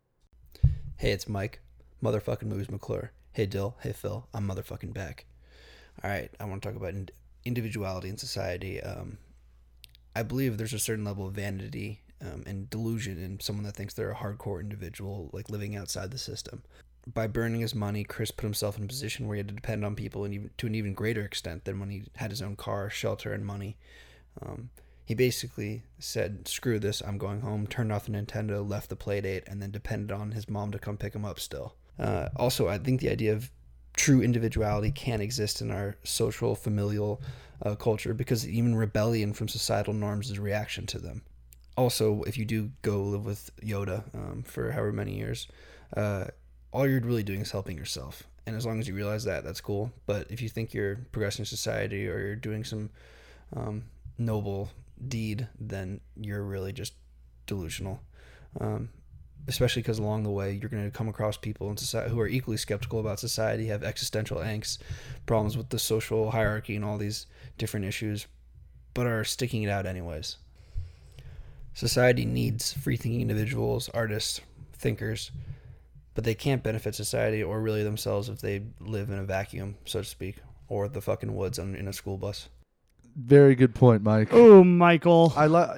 Hey, it's Mike, motherfucking Movies McClure. Hey, Dill. Hey, Phil. I'm motherfucking back. All right, I want to talk about individuality in society. I believe there's a certain level of vanity and delusion in someone that thinks they're a hardcore individual, like living outside the system. By burning his money, Chris put himself in a position where he had to depend on people to an even greater extent than when he had his own car, shelter, and money. He basically said, screw this, I'm going home, turned off the Nintendo, left the Playdate, and then depended on his mom to come pick him up still. Also, I think the idea of true individuality can't exist in our social, familial culture, because even rebellion from societal norms is a reaction to them. Also, if you do go live with Yoda for however many years, all you're really doing is helping yourself. And as long as you realize that, that's cool. But if you think you're progressing society or you're doing some noble deed, then you're really just delusional. Especially because along the way, you're going to come across people in society who are equally skeptical about society, have existential angst, problems with the social hierarchy and all these different issues, but are sticking it out anyways. Society needs free-thinking individuals, artists, thinkers, but they can't benefit society or really themselves if they live in a vacuum, so to speak, or the fucking woods in a school bus.
Very good point, Mike.
Oh, Michael.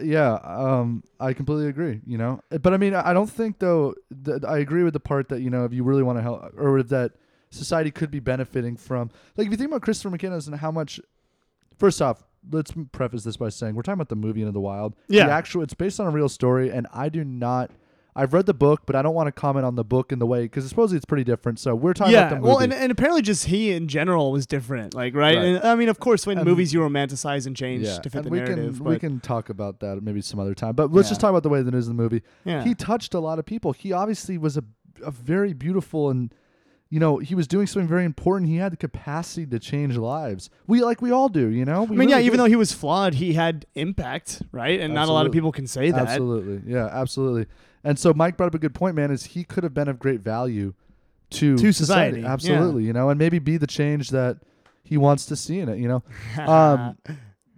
I completely agree, But I mean, I don't think, though, that I agree with the part that, if you really want to help, or that society could be benefiting from, like, if you think about Christopher McKenna and how much, first off, let's preface this by saying we're talking about the movie Into the Wild.
Yeah.
It's based on a real story, and I've read the book, but I don't want to comment on the book in the way, because supposedly it's pretty different. So we're talking about the movie.
Well, and apparently just he in general was different, like, right? And, I mean, of course, when movies you romanticize and change to fit the narrative.
We can talk about that maybe some other time. But let's just talk about the way that it is in the movie.
Yeah.
He touched a lot of people. He obviously was a very beautiful and, he was doing something very important. He had the capacity to change lives. We all do,
Even though he was flawed, he had impact, right? And not a lot of people can say that.
Absolutely. Yeah, absolutely. And so Mike brought up a good point, man, is he could have been of great value to
society.
Absolutely, and maybe be the change that he wants to see in it,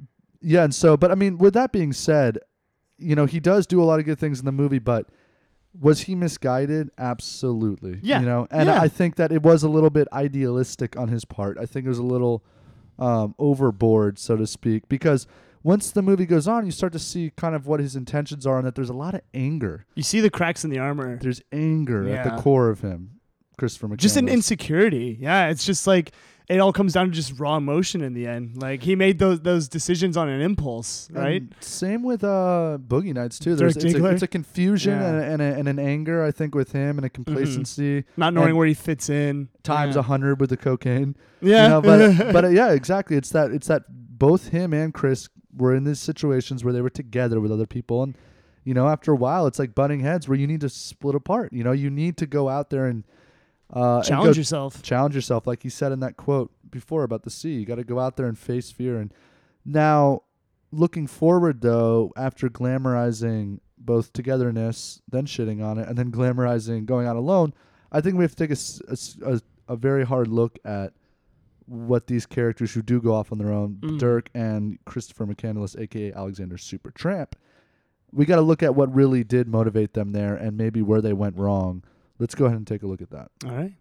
Yeah, and so, but I mean, with that being said, he does do a lot of good things in the movie, but Was he misguided? Absolutely.
Yeah.
You know, and
Yeah.
I think that it was a little bit idealistic on his part. I think it was a little overboard, so to speak, because once the movie goes on, you start to see kind of what his intentions are, and that there's a lot of anger.
You see the cracks in the armor.
There's anger at
Yeah.
the core of him, Christopher McCandless.
Just an insecurity. Yeah, it's just like it all comes down to just raw emotion in the end. Like he made those decisions on an impulse, right?
And same with Boogie Nights too.
Dirk
It's
Diggler?
a confusion
Yeah.
and an anger, I think, with him, and a complacency,
Not knowing
and
where he fits in.
times
Yeah.
100 with the cocaine.
Yeah.
You know, but yeah, exactly. It's that both him and Chris were in these situations where they were together with other people, and you know, after a while, it's like butting heads where you need to split apart. You know, you need to go out there and
Challenge yourself.
Challenge yourself, like he said in that quote before about the sea. You got to go out there and face fear. And now, looking forward, though, after glamorizing both togetherness, then shitting on it, and then glamorizing going out alone, I think we have to take a very hard look at what these characters who do go off on their own, Dirk and Christopher McCandless, a.k.a. Alexander Supertramp, we got to look at what really did motivate them there and maybe where they went wrong. Let's go ahead and take a look at that.
All right.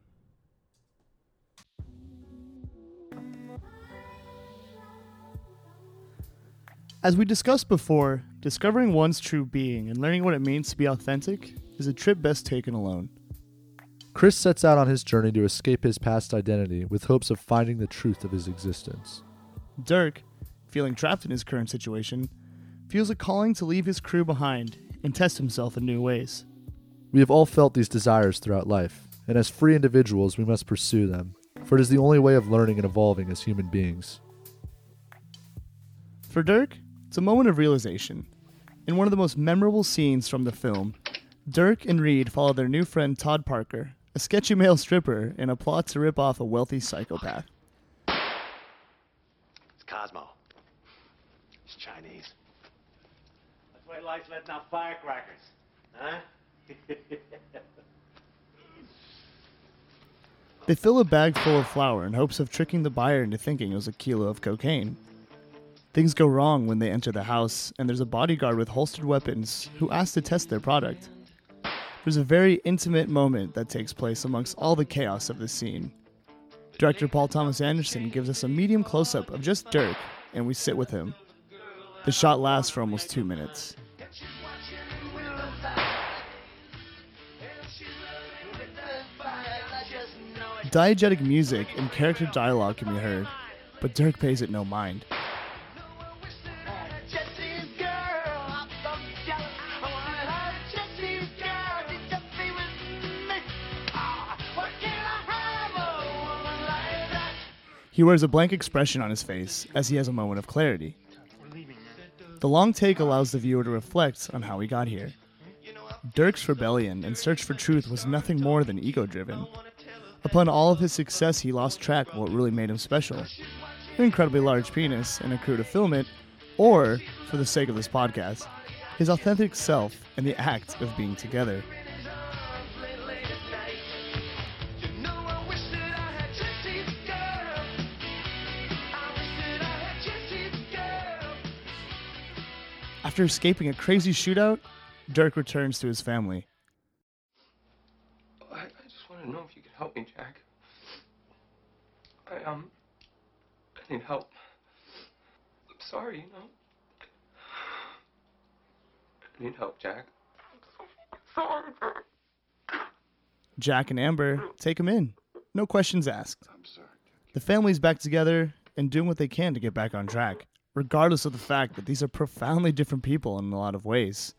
As we discussed before, discovering one's true being and learning what it means to be authentic is a trip best taken alone.
Chris sets out on his journey to escape his past identity with hopes of finding the truth of his existence.
Dirk, feeling trapped in his current situation, feels a calling to leave his crew behind and test himself in new ways.
We have all felt these desires throughout life, and as free individuals, we must pursue them, for it is the only way of learning and evolving as human beings.
For Dirk, it's a moment of realization. In one of the most memorable scenes from the film, Dirk and Reed follow their new friend Todd Parker, a sketchy male stripper, in a plot to rip off a wealthy psychopath.
It's Cosmo. It's Chinese. That's why he likes letting out firecrackers, huh?
They fill a bag full of flour in hopes of tricking the buyer into thinking it was a kilo of cocaine. Things go wrong when they enter the house, and there's a bodyguard with holstered weapons who asks to test their product. There's a very intimate moment that takes place amongst all the chaos of the scene. Director Paul Thomas Anderson gives us a medium close-up of just Dirk, and we sit with him. The shot lasts for almost 2 minutes. Diegetic music and character dialogue can be heard, but Dirk pays it no mind. He wears a blank expression on his face as he has a moment of clarity. The long take allows the viewer to reflect on how he got here. Dirk's rebellion and search for truth was nothing more than ego-driven. Upon all of his success, he lost track of what really made him special. An incredibly large penis and a crew to film it, or, for the sake of this podcast, his authentic self and the act of being together. After escaping a crazy shootout, Dirk returns to his family.
I just want to know if you could help me, Jack. I need help. I'm sorry, you know. I need help, Jack. Sorry,
Jack and Amber take him in. No questions asked. The family's back together and doing what they can to get back on track, regardless of the fact that these are profoundly different people in a lot of ways.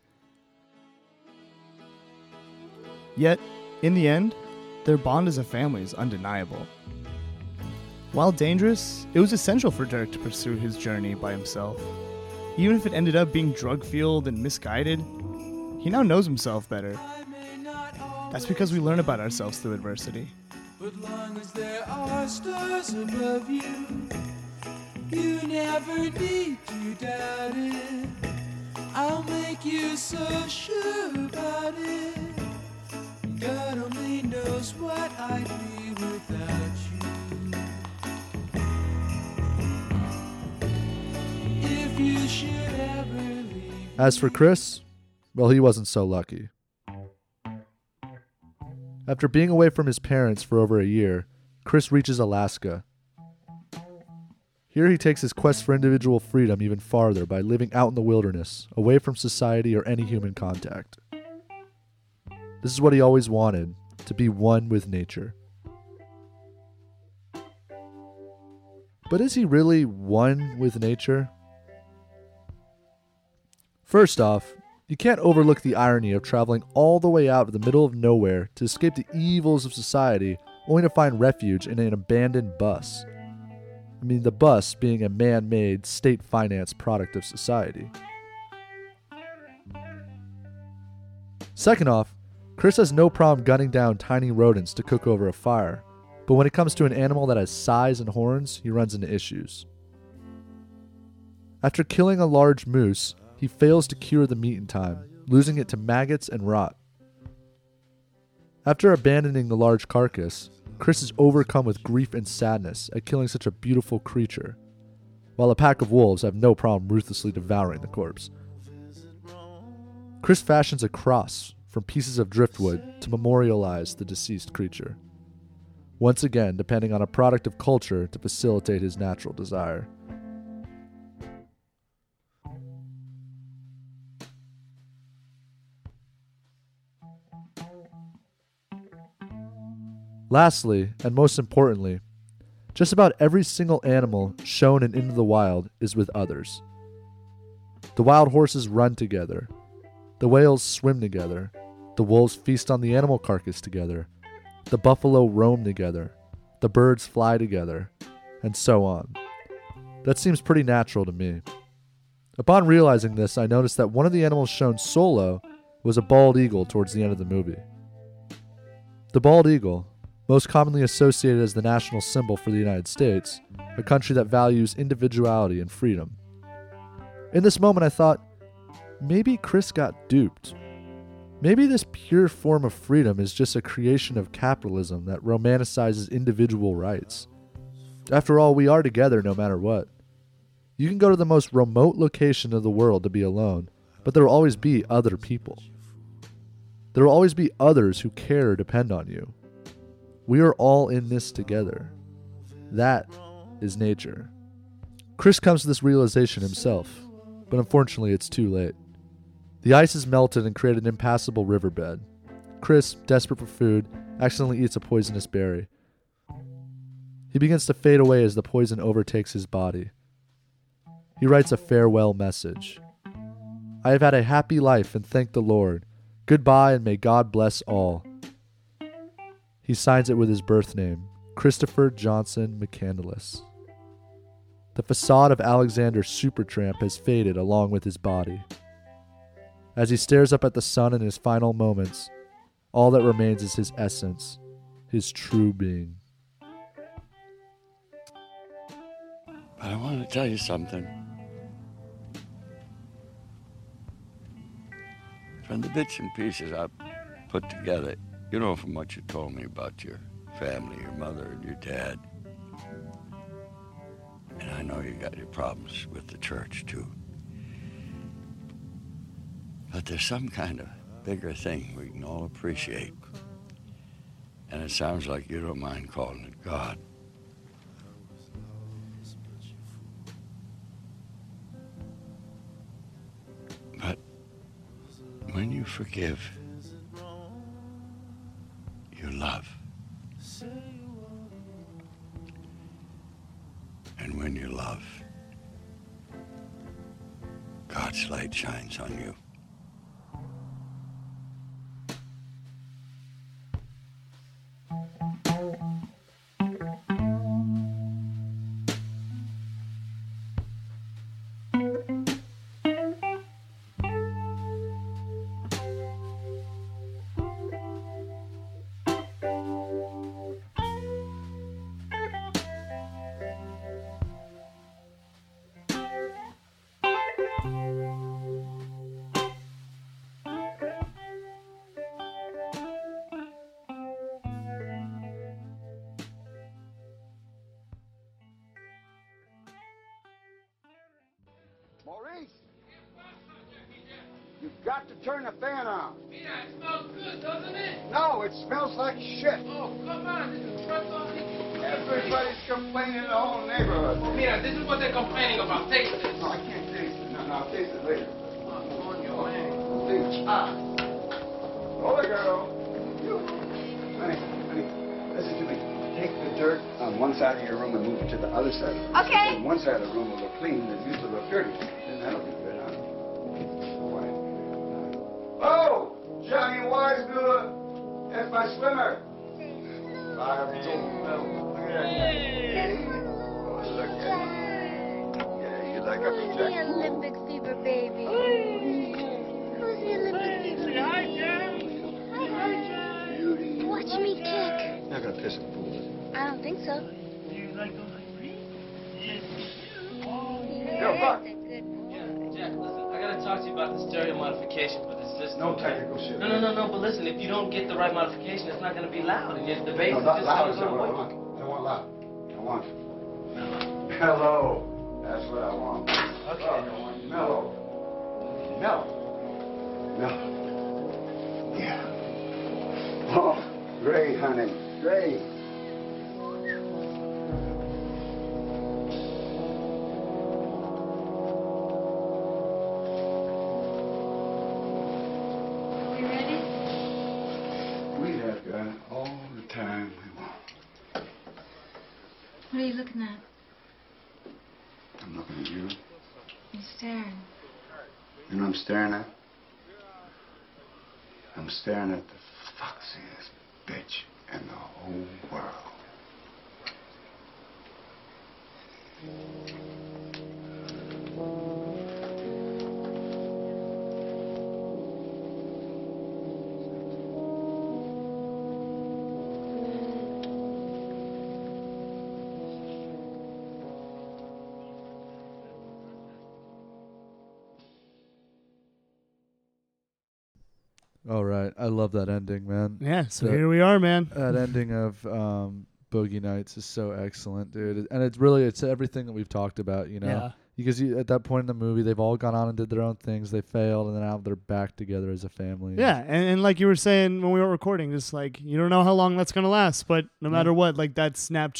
Yet, in the end, their bond as a family is undeniable. While dangerous, it was essential for Dirk to pursue his journey by himself. Even if it ended up being drug-fueled and misguided, he now knows himself better. That's because we learn about ourselves through adversity.
But long as there are stars above you, you never need to doubt it. I'll make you so sure about it. God only knows what I'd be without you. If you should ever leave.
As for Chris, well, he wasn't so lucky. After being away from his parents for over a year, Chris reaches Alaska. Here he takes his quest for individual freedom even farther by living out in the wilderness, away from society or any human contact. This is what he always wanted, to be one with nature. But is he really one with nature? First off, you can't overlook the irony of traveling all the way out to the middle of nowhere to escape the evils of society, only to find refuge in an abandoned bus. I mean, the bus being a man-made, state-financed product of society. Second off, Chris has no problem gunning down tiny rodents to cook over a fire, but when it comes to an animal that has size and horns, he runs into issues. After killing a large moose, he fails to cure the meat in time, losing it to maggots and rot. After abandoning the large carcass, Chris is overcome with grief and sadness at killing such a beautiful creature, while a pack of wolves have no problem ruthlessly devouring the corpse. Chris fashions a cross from pieces of driftwood to memorialize the deceased creature, once again depending on a product of culture to facilitate his natural desire. Lastly, and most importantly, just about every single animal shown in Into the Wild is with others. The wild horses run together. The whales swim together. The wolves feast on the animal carcass together. The buffalo roam together. The birds fly together. And so on. That seems pretty natural to me. Upon realizing this, I noticed that one of the animals shown solo was a bald eagle towards the end of the movie. The bald eagle, most commonly associated as the national symbol for the United States, a country that values individuality and freedom. In this moment, I thought, maybe Chris got duped. Maybe this pure form of freedom is just a creation of capitalism that romanticizes individual rights. After all, we are together no matter what. You can go to the most remote location of the world to be alone, but there will always be other people. There will always be others who care or depend on you. We are all in this together. That is nature. Chris comes to this realization himself, but unfortunately it's too late. The ice has melted and created an impassable riverbed. Chris, desperate for food, accidentally eats a poisonous berry. He begins to fade away as the poison overtakes his body. He writes a farewell message. I have had a happy life and thank the Lord. Goodbye and may God bless all. He signs it with his birth name, Christopher Johnson McCandless. The facade of Alexander Supertramp has faded along with his body. As he stares up at the sun in his final moments, all that remains is his essence, his true being.
But I want to tell you something. From the bits and pieces I've put together, you know, from what you told me about your family, your mother and your dad. And I know you got your problems with the church, too. But there's some kind of bigger thing we can all appreciate. And it sounds like you don't mind calling it God. But when you forgive, you love. And when you love, God's light shines on you.
Maurice! You've got to turn the fan on.
Yeah, it smells good, doesn't it?
No, it smells like shit.
Oh, come on. This is front door.
Everybody's complaining in the whole neighborhood.
Mira, this is what they're complaining about. Taste this.
No, I can't taste it. No, I'll taste it later.
Oh, on your way.
Hola, girl. Honey, listen to me. Take the dirt on one side of your room and move it to the other side.
Okay.
And one side of the room will look clean and the views will look dirty. Then that'll be good, huh? Oh, Johnny Weissmuller. That's my swimmer. Barbie.
Hey.
Oh, look at you. Yeah, you like a
The Olympic fever baby. Who's the Olympic fever baby? Hi, Jack. Watch me kick.
Not gonna piss a pool.
I don't think so.
Do you like those like me? Yes.
Yo, Buck.
Jack, listen, I gotta talk to you about the stereo modification for this system.
No technical shit.
No, but listen, if you don't get the right modification, it's not gonna be loud, and the bass
No,
is
not
just
loud is
gonna
not
go
what I
away.
want. I don't want loud. I want mellow. That's what I want.
Okay.
Oh, I want mellow. Mellow. Mellow. Yeah. Oh, great, honey. Great.
You ready?
We have got all the time we want.
What are you looking at?
I'm looking at you.
You're staring.
You know what I'm staring at? I'm staring at the foxiest bitch in the whole world.
All right, I love that ending, man.
Yeah, so here we are, man.
That ending of Boogie Nights is so excellent, dude. And it's everything that we've talked about, you know.
Yeah.
Because at that point in the movie, they've all gone on and did their own things. They failed, and then now they're back together as a family.
Yeah, and like you were saying when we were recording, just like you don't know how long that's gonna last, but no matter what, like that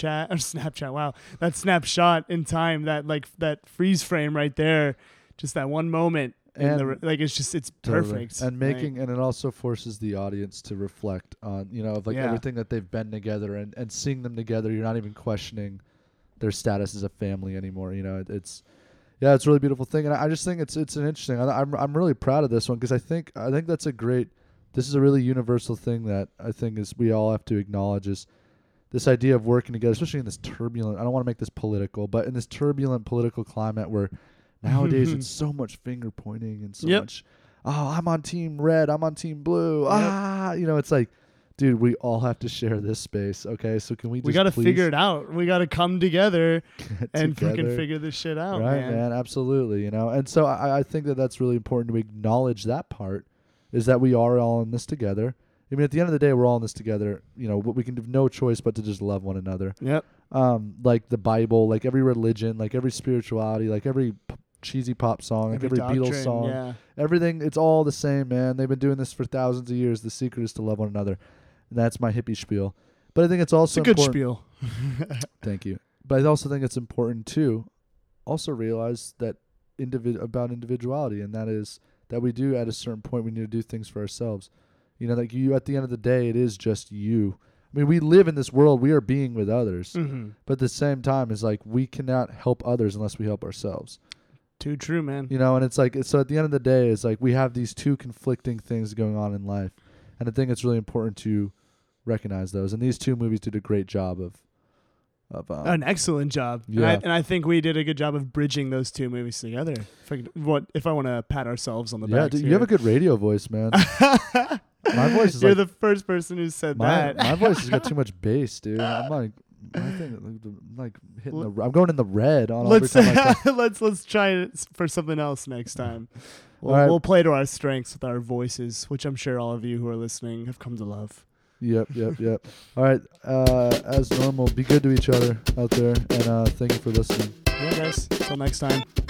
that snapshot in time, that freeze frame right there, just that one moment,
And
it's perfect.
And and it also forces the audience to reflect on, everything that they've been together, and seeing them together, you're not even questioning their status as a family anymore. You know, it's a really beautiful thing, and I just think it's an interesting. I'm really proud of this one because I think that's this is a really universal thing that I think is we all have to acknowledge is this idea of working together, especially in this turbulent. I don't want to make this political, but in this turbulent political climate where nowadays it's so much finger pointing and so much. Oh, I'm on team red. I'm on team blue. It's like, dude, we all have to share this space. Okay, so can we
got to figure it out. We got to come together and
together.
freaking figure this shit out,
right,
man.
Absolutely, And so I think that's really important to acknowledge that part is that we are all in this together. I mean, at the end of the day, we're all in this together. You know, we can have no choice but to just love one another.
Yep.
Like the Bible, like every religion, like every spirituality, like every cheesy pop song, like every
doctrine,
Beatles song,
yeah.
everything. It's all the same, man. They've been doing this for thousands of years. The secret is to love one another. And that's my hippie spiel. But I think it's also
it's a good
important.
spiel.
Thank you. But I also think it's important to also realize that about individuality, and that is that we do at a certain point we need to do things for ourselves. You know, like you at the end of the day, it is just you. I mean, we live in this world. We are being with others.
Mm-hmm.
But at the same time, it's like we cannot help others unless we help ourselves.
Too true, man.
You know, and it's like, so at the end of the day, it's like we have these two conflicting things going on in life. And I think it's really important to recognize those. And these two movies did a great job of
an excellent job.
Yeah.
And I think we did a good job of bridging those two movies together. If I want to pat ourselves on the back.
Yeah, you have a good radio voice, man. My voice is
You're the first person who said that.
My voice has got too much bass, dude. I'm like, hitting I'm going in the red on every time I talk.
Let's try it for something else next time. We'll play to our strengths with our voices, which I'm sure all of you who are listening have come to love.
Yep. All right. As normal, be good to each other out there, and thank you for listening.
Yeah, guys. Until next time.